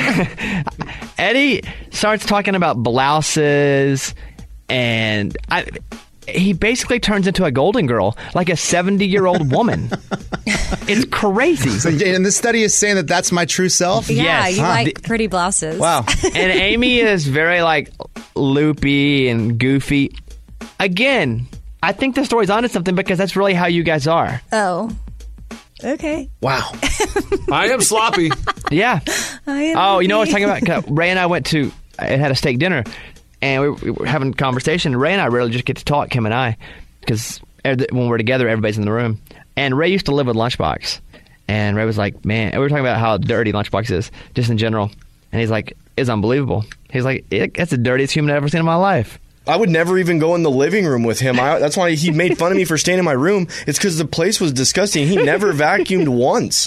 Eddie starts talking about blouses, and I, he basically turns into a golden girl, like a seventy-year-old woman. It's crazy. So, and this study is saying that that's my true self? Yeah, Yes. you Huh. like pretty blouses. Wow. And Amy is very, like, loopy and goofy. Again, I think the story's onto something because that's really how you guys are. Oh. Okay. Wow. I am sloppy. Yeah. I am Oh, you know what I was happy. talking about? 'Cause Ray and I went to, and had a steak dinner, and we, we were having a conversation. Ray and I rarely just get to talk, Kim and I, because when we're together, everybody's in the room. And Ray used to live with Lunchbox. And Ray was like, man, and we were talking about how dirty Lunchbox is, just in general. And he's like, it's unbelievable. He's like, it, that's the dirtiest human I've ever seen in my life. I would never even go in the living room with him. I, that's why he made fun of me for staying in my room. It's because the place was disgusting. He never vacuumed once.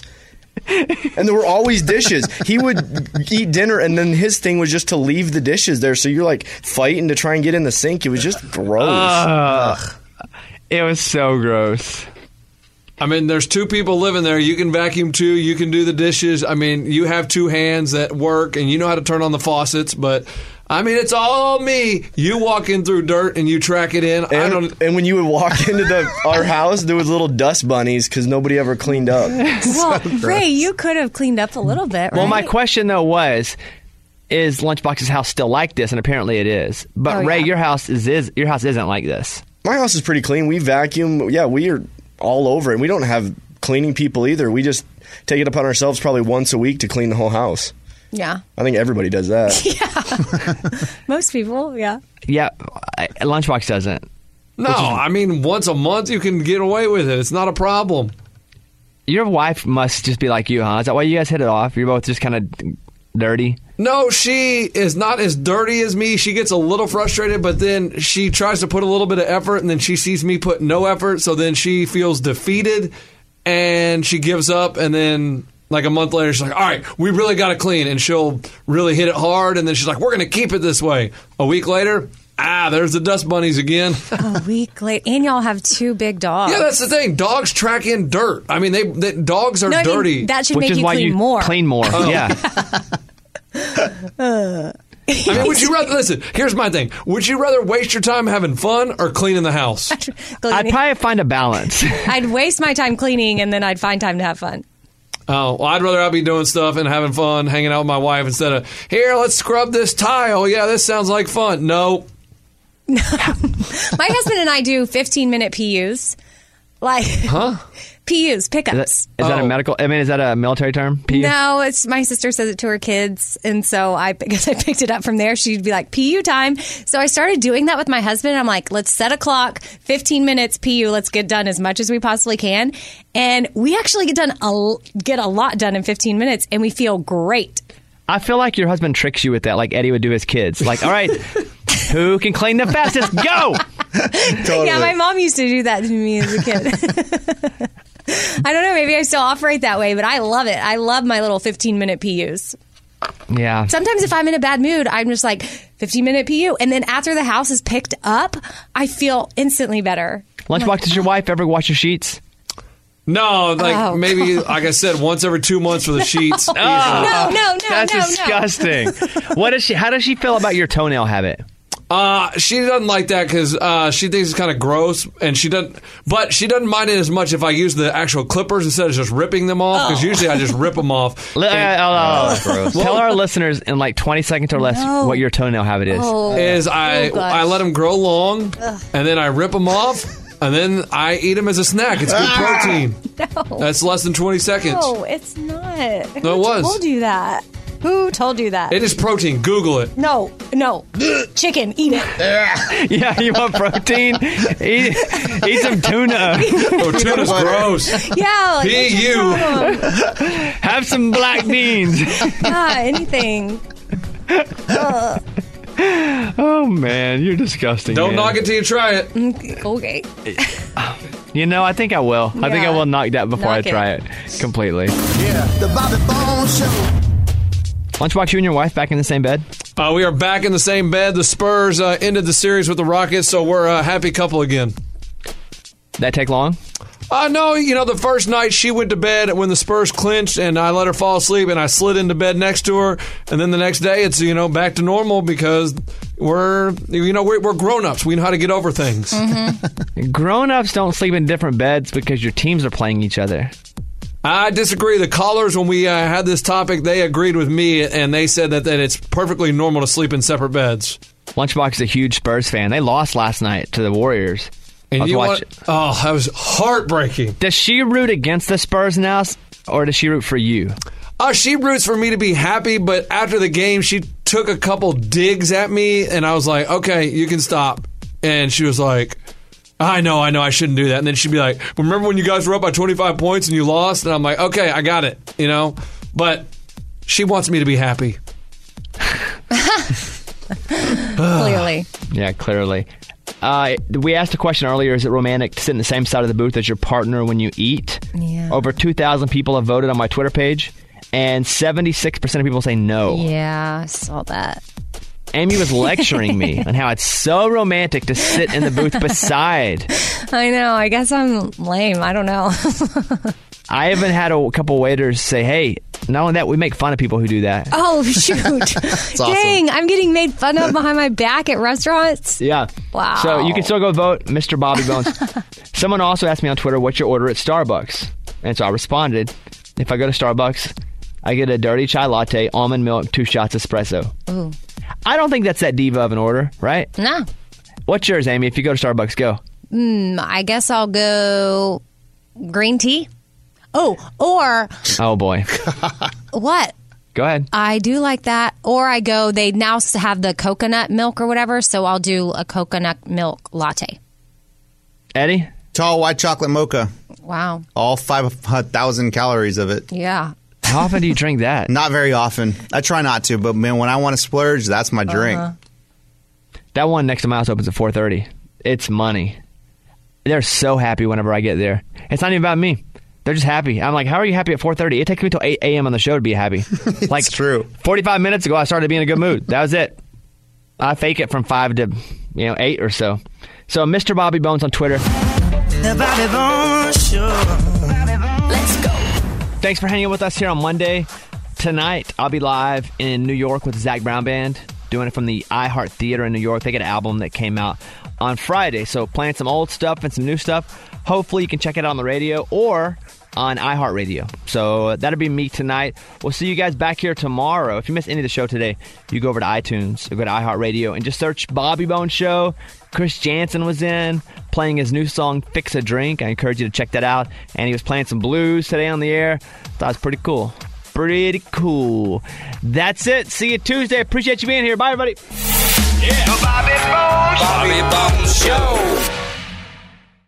And there were always dishes. He would eat dinner, and then his thing was just to leave the dishes there. So you're like fighting to try and get in the sink. It was just gross. Uh, it was so gross. I mean, there's two people living there. You can vacuum too. You can do the dishes. I mean, you have two hands that work, and you know how to turn on the faucets. But I mean, it's all me. You walk in through dirt and you track it in. And, I don't. and when you would walk into the our house, there was little dust bunnies because nobody ever cleaned up. Well, Ray, you could have cleaned up a little bit, right? Well, my question, though, was, is Lunchbox's house still like this? And apparently it is. But, Oh, Ray, yeah. your house is, is your house isn't like this. My house is pretty clean. We vacuum. Yeah, we are all over it. And we don't have cleaning people either. We just take it upon ourselves probably once a week to clean the whole house. Yeah. I think everybody does that. Most people, yeah. Yeah, I- Lunchbox doesn't. No, I mean, once a month you can get away with it. It's not a problem. Your wife must just be like you, huh? Is that why you guys hit it off? You're both just kind of dirty? No, she is not as dirty as me. She gets a little frustrated, but then she tries to put a little bit of effort, and then she sees me put no effort, so then she feels defeated, and she gives up, and then like a month later, she's like, all right, we really got to clean, and she'll really hit it hard, and then she's like, we're going to keep it this way. A week later, ah, there's the dust bunnies again. A week late. And y'all have two big dogs. Yeah, that's the thing. Dogs track in dirt. I mean, they, they dogs are No, I mean, dirty. that should Which make is you why clean you more. clean more. Oh. Yeah. Uh, I mean, would you rather listen? Here's my thing: would you rather waste your time having fun or cleaning the house? I'd probably find a balance. I'd waste my time cleaning, and then I'd find time to have fun. Oh, well, I'd rather I be doing stuff and having fun, hanging out with my wife instead of here. Let's scrub this tile. Yeah, this sounds like fun. No, My husband and I do fifteen minute P Us. Like, huh? P Us, Is that, pickups. is that a medical? I mean, is that a military term? P U? No, it's my sister says it to her kids, and so I because I picked it up from there. She'd be like, "P U time." So I started doing that with my husband. I'm like, "Let's set a clock, fifteen minutes P U. Let's get done as much as we possibly can." And we actually get done a get a lot done in fifteen minutes, and we feel great. I feel like your husband tricks you with that, like Eddie would do his kids. Like, all right, who can clean the fastest? Go! Totally. Yeah, my mom used to do that to me as a kid. I don't know, maybe I still operate that way, but I love it. I love my little fifteen minute P Us. Yeah. Sometimes if I'm in a bad mood, I'm just like, fifteen minute P U. And then after the house is picked up, I feel instantly better. Lunchbox, does your wife ever wash your sheets? No, like Oh, maybe, like I said, once every two months for the sheets. No, no, no, That's no, no. disgusting. What does she? How does she feel about your toenail habit? Uh, she doesn't like that because uh, she thinks it's kind of gross, and she doesn't. But she doesn't mind it as much if I use the actual clippers instead of just ripping them off. Because Oh. usually I just rip them off. Li- And- uh, uh, Oh, gross. Tell our listeners in like twenty seconds or less No. what your toenail habit is. Oh. is I Oh, gosh. I let them grow long, Ugh. and then I rip them off, and then I eat them as a snack. It's good protein. No. That's less than twenty seconds. No, it's not. Who No, it was. told you that? Who told you that? It is protein. Google it. No, no. Chicken, eat it. Yeah, you want protein? eat, eat some tuna. Oh, tuna's gross. Yeah, like, P what's your U. problem? Have some black beans. Yeah, anything. Ugh. Oh man, you're disgusting. Don't man. knock it till you try it. Okay. You know, I think I will. I think I Yeah. will knock that before Knock I try it. it completely. Yeah, the Bobby Bones Show. Lunchbox, you and your wife back in the same bed? Uh, we are back in the same bed. The Spurs uh, ended the series with the Rockets, so we're a happy couple again. That take long? Uh, no, you know, the first night she went to bed when the Spurs clinched, and I let her fall asleep, and I slid into bed next to her. And then the next day, it's, you know, back to normal because we're, you know, we're, we're grown-ups. We know how to get over things. Mm-hmm. Grown-ups don't sleep in different beds because your teams are playing each other. I disagree. The callers, when we uh, had this topic, they agreed with me, and they said that, that it's perfectly normal to sleep in separate beds. Lunchbox is a huge Spurs fan. They lost last night to the Warriors. I And was you watching- want, oh, that was heartbreaking. Does she root against the Spurs now, or does she root for you? Uh, she roots for me to be happy, but after the game, she took a couple digs at me, and I was like, okay, you can stop. And she was like, I know, I know, I shouldn't do that. And then she'd be like, remember when you guys were up by twenty-five points and you lost? And I'm like, okay, I got it, you know? But she wants me to be happy. Clearly. Yeah, clearly. Uh, we asked a question earlier, is it romantic to sit in the same side of the booth as your partner when you eat? Yeah. Over two thousand people have voted on my Twitter page, and seventy-six percent of people say no. Yeah, I saw that. Amy was lecturing me on how it's so romantic to sit in the booth beside. I know. I guess I'm lame. I don't know. I even had a couple waiters say, hey, not only that, we make fun of people who do that. Oh, shoot. awesome. Dang, I'm getting made fun of behind my back at restaurants. Yeah. Wow. So you can still go vote, Mister Bobby Bones. Someone also asked me on Twitter, what's your order at Starbucks? And so I responded, if I go to Starbucks, I get a dirty chai latte, almond milk, two shots espresso. Ooh. I don't think that's that diva of an order, right? No. What's yours, Amy? If you go to Starbucks, go. Mm, I guess I'll go green tea. Oh, or Oh, boy. what? Go ahead. I do like that. Or I go, they now have the coconut milk or whatever, so I'll do a coconut milk latte. Eddie? Tall white chocolate mocha. Wow. All five thousand calories of it. Yeah. How often do you drink that? Not very often. I try not to, but man, when I want to splurge, that's my drink. Uh-huh. That one next to my house opens at four thirty. It's money. They're so happy whenever I get there. It's not even about me. They're just happy. I'm like, how are you happy at four thirty? It takes me till eight a.m. on the show to be happy. Like, true. forty-five minutes ago, I started being in a good mood. That was it. I fake it from five to, you know, eight or so. So, Mister Bobby Bones on Twitter. The Bobby Bones Show. Let's go. Thanks for hanging with us here on Monday. Tonight, I'll be live in New York with the Zach Brown Band, doing it from the iHeart Theater in New York. They got an album that came out on Friday, so playing some old stuff and some new stuff. Hopefully, you can check it out on the radio or on iHeartRadio. So that'll be me tonight. We'll see you guys back here tomorrow. If you missed any of the show today, you go over to iTunes, you go to iHeartRadio, and just search Bobby Bones Show. Chris Jansen was in, playing his new song, Fix a Drink. I encourage you to check that out. And he was playing some blues today on the air. Thought it was pretty cool. Pretty cool. That's it. See you Tuesday. Appreciate you being here. Bye, everybody. Yeah. The Bobby Bones. Bobby Bones Show.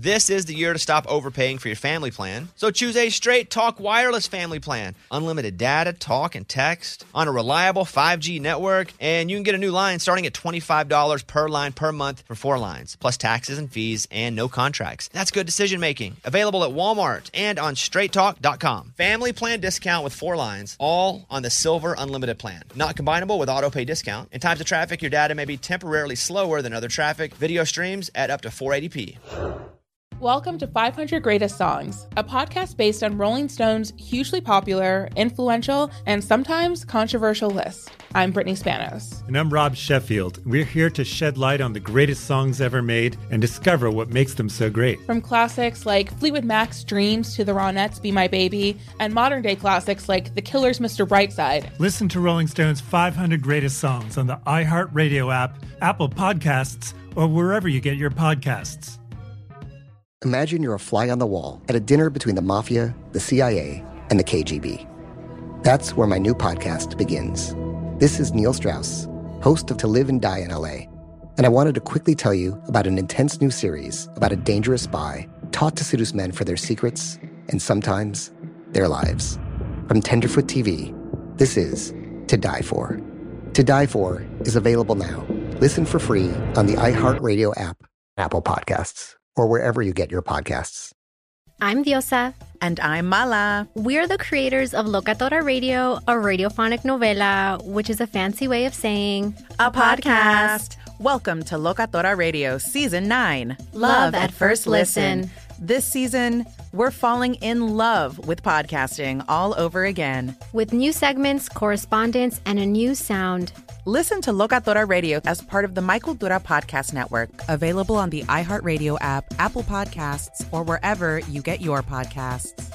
This is the year to stop overpaying for your family plan. So choose a Straight Talk Wireless family plan. Unlimited data, talk, and text on a reliable five G network. And you can get a new line starting at twenty-five dollars per line per month for four lines, plus taxes and fees and no contracts. That's good decision making. Available at Walmart and on straight talk dot com. Family plan discount with four lines, all on the Silver Unlimited plan. Not combinable with auto pay discount. In times of traffic, your data may be temporarily slower than other traffic. Video streams at up to four eighty p. Welcome to five hundred Greatest Songs, a podcast based on Rolling Stone's hugely popular, influential, and sometimes controversial list. I'm Brittany Spanos. And I'm Rob Sheffield. We're here to shed light on the greatest songs ever made and discover what makes them so great. From classics like Fleetwood Mac's Dreams to the Ronettes' Be My Baby, and modern-day classics like The Killers' Mister Brightside. Listen to Rolling Stone's five hundred Greatest Songs on the iHeartRadio app, Apple Podcasts, or wherever you get your podcasts. Imagine you're a fly on the wall at a dinner between the Mafia, the C I A, and the K G B. That's where my new podcast begins. This is Neil Strauss, host of To Live and Die in L A, and I wanted to quickly tell you about an intense new series about a dangerous spy taught to seduce men for their secrets and sometimes their lives. From Tenderfoot T V, this is To Die For. To Die For is available now. Listen for free on the iHeartRadio app, Apple Podcasts, or wherever you get your podcasts. I'm Diosa. And I'm Mala. We're the creators of Locatora Radio, a radiophonic novela, which is a fancy way of saying a podcast. Welcome to Locatora Radio Season nine. Love at First Listen. This season, we're falling in love with podcasting all over again. With new segments, correspondence, and a new sound. Listen to Locatora Radio as part of the My Cultura Podcast Network. Available on the iHeartRadio app, Apple Podcasts, or wherever you get your podcasts.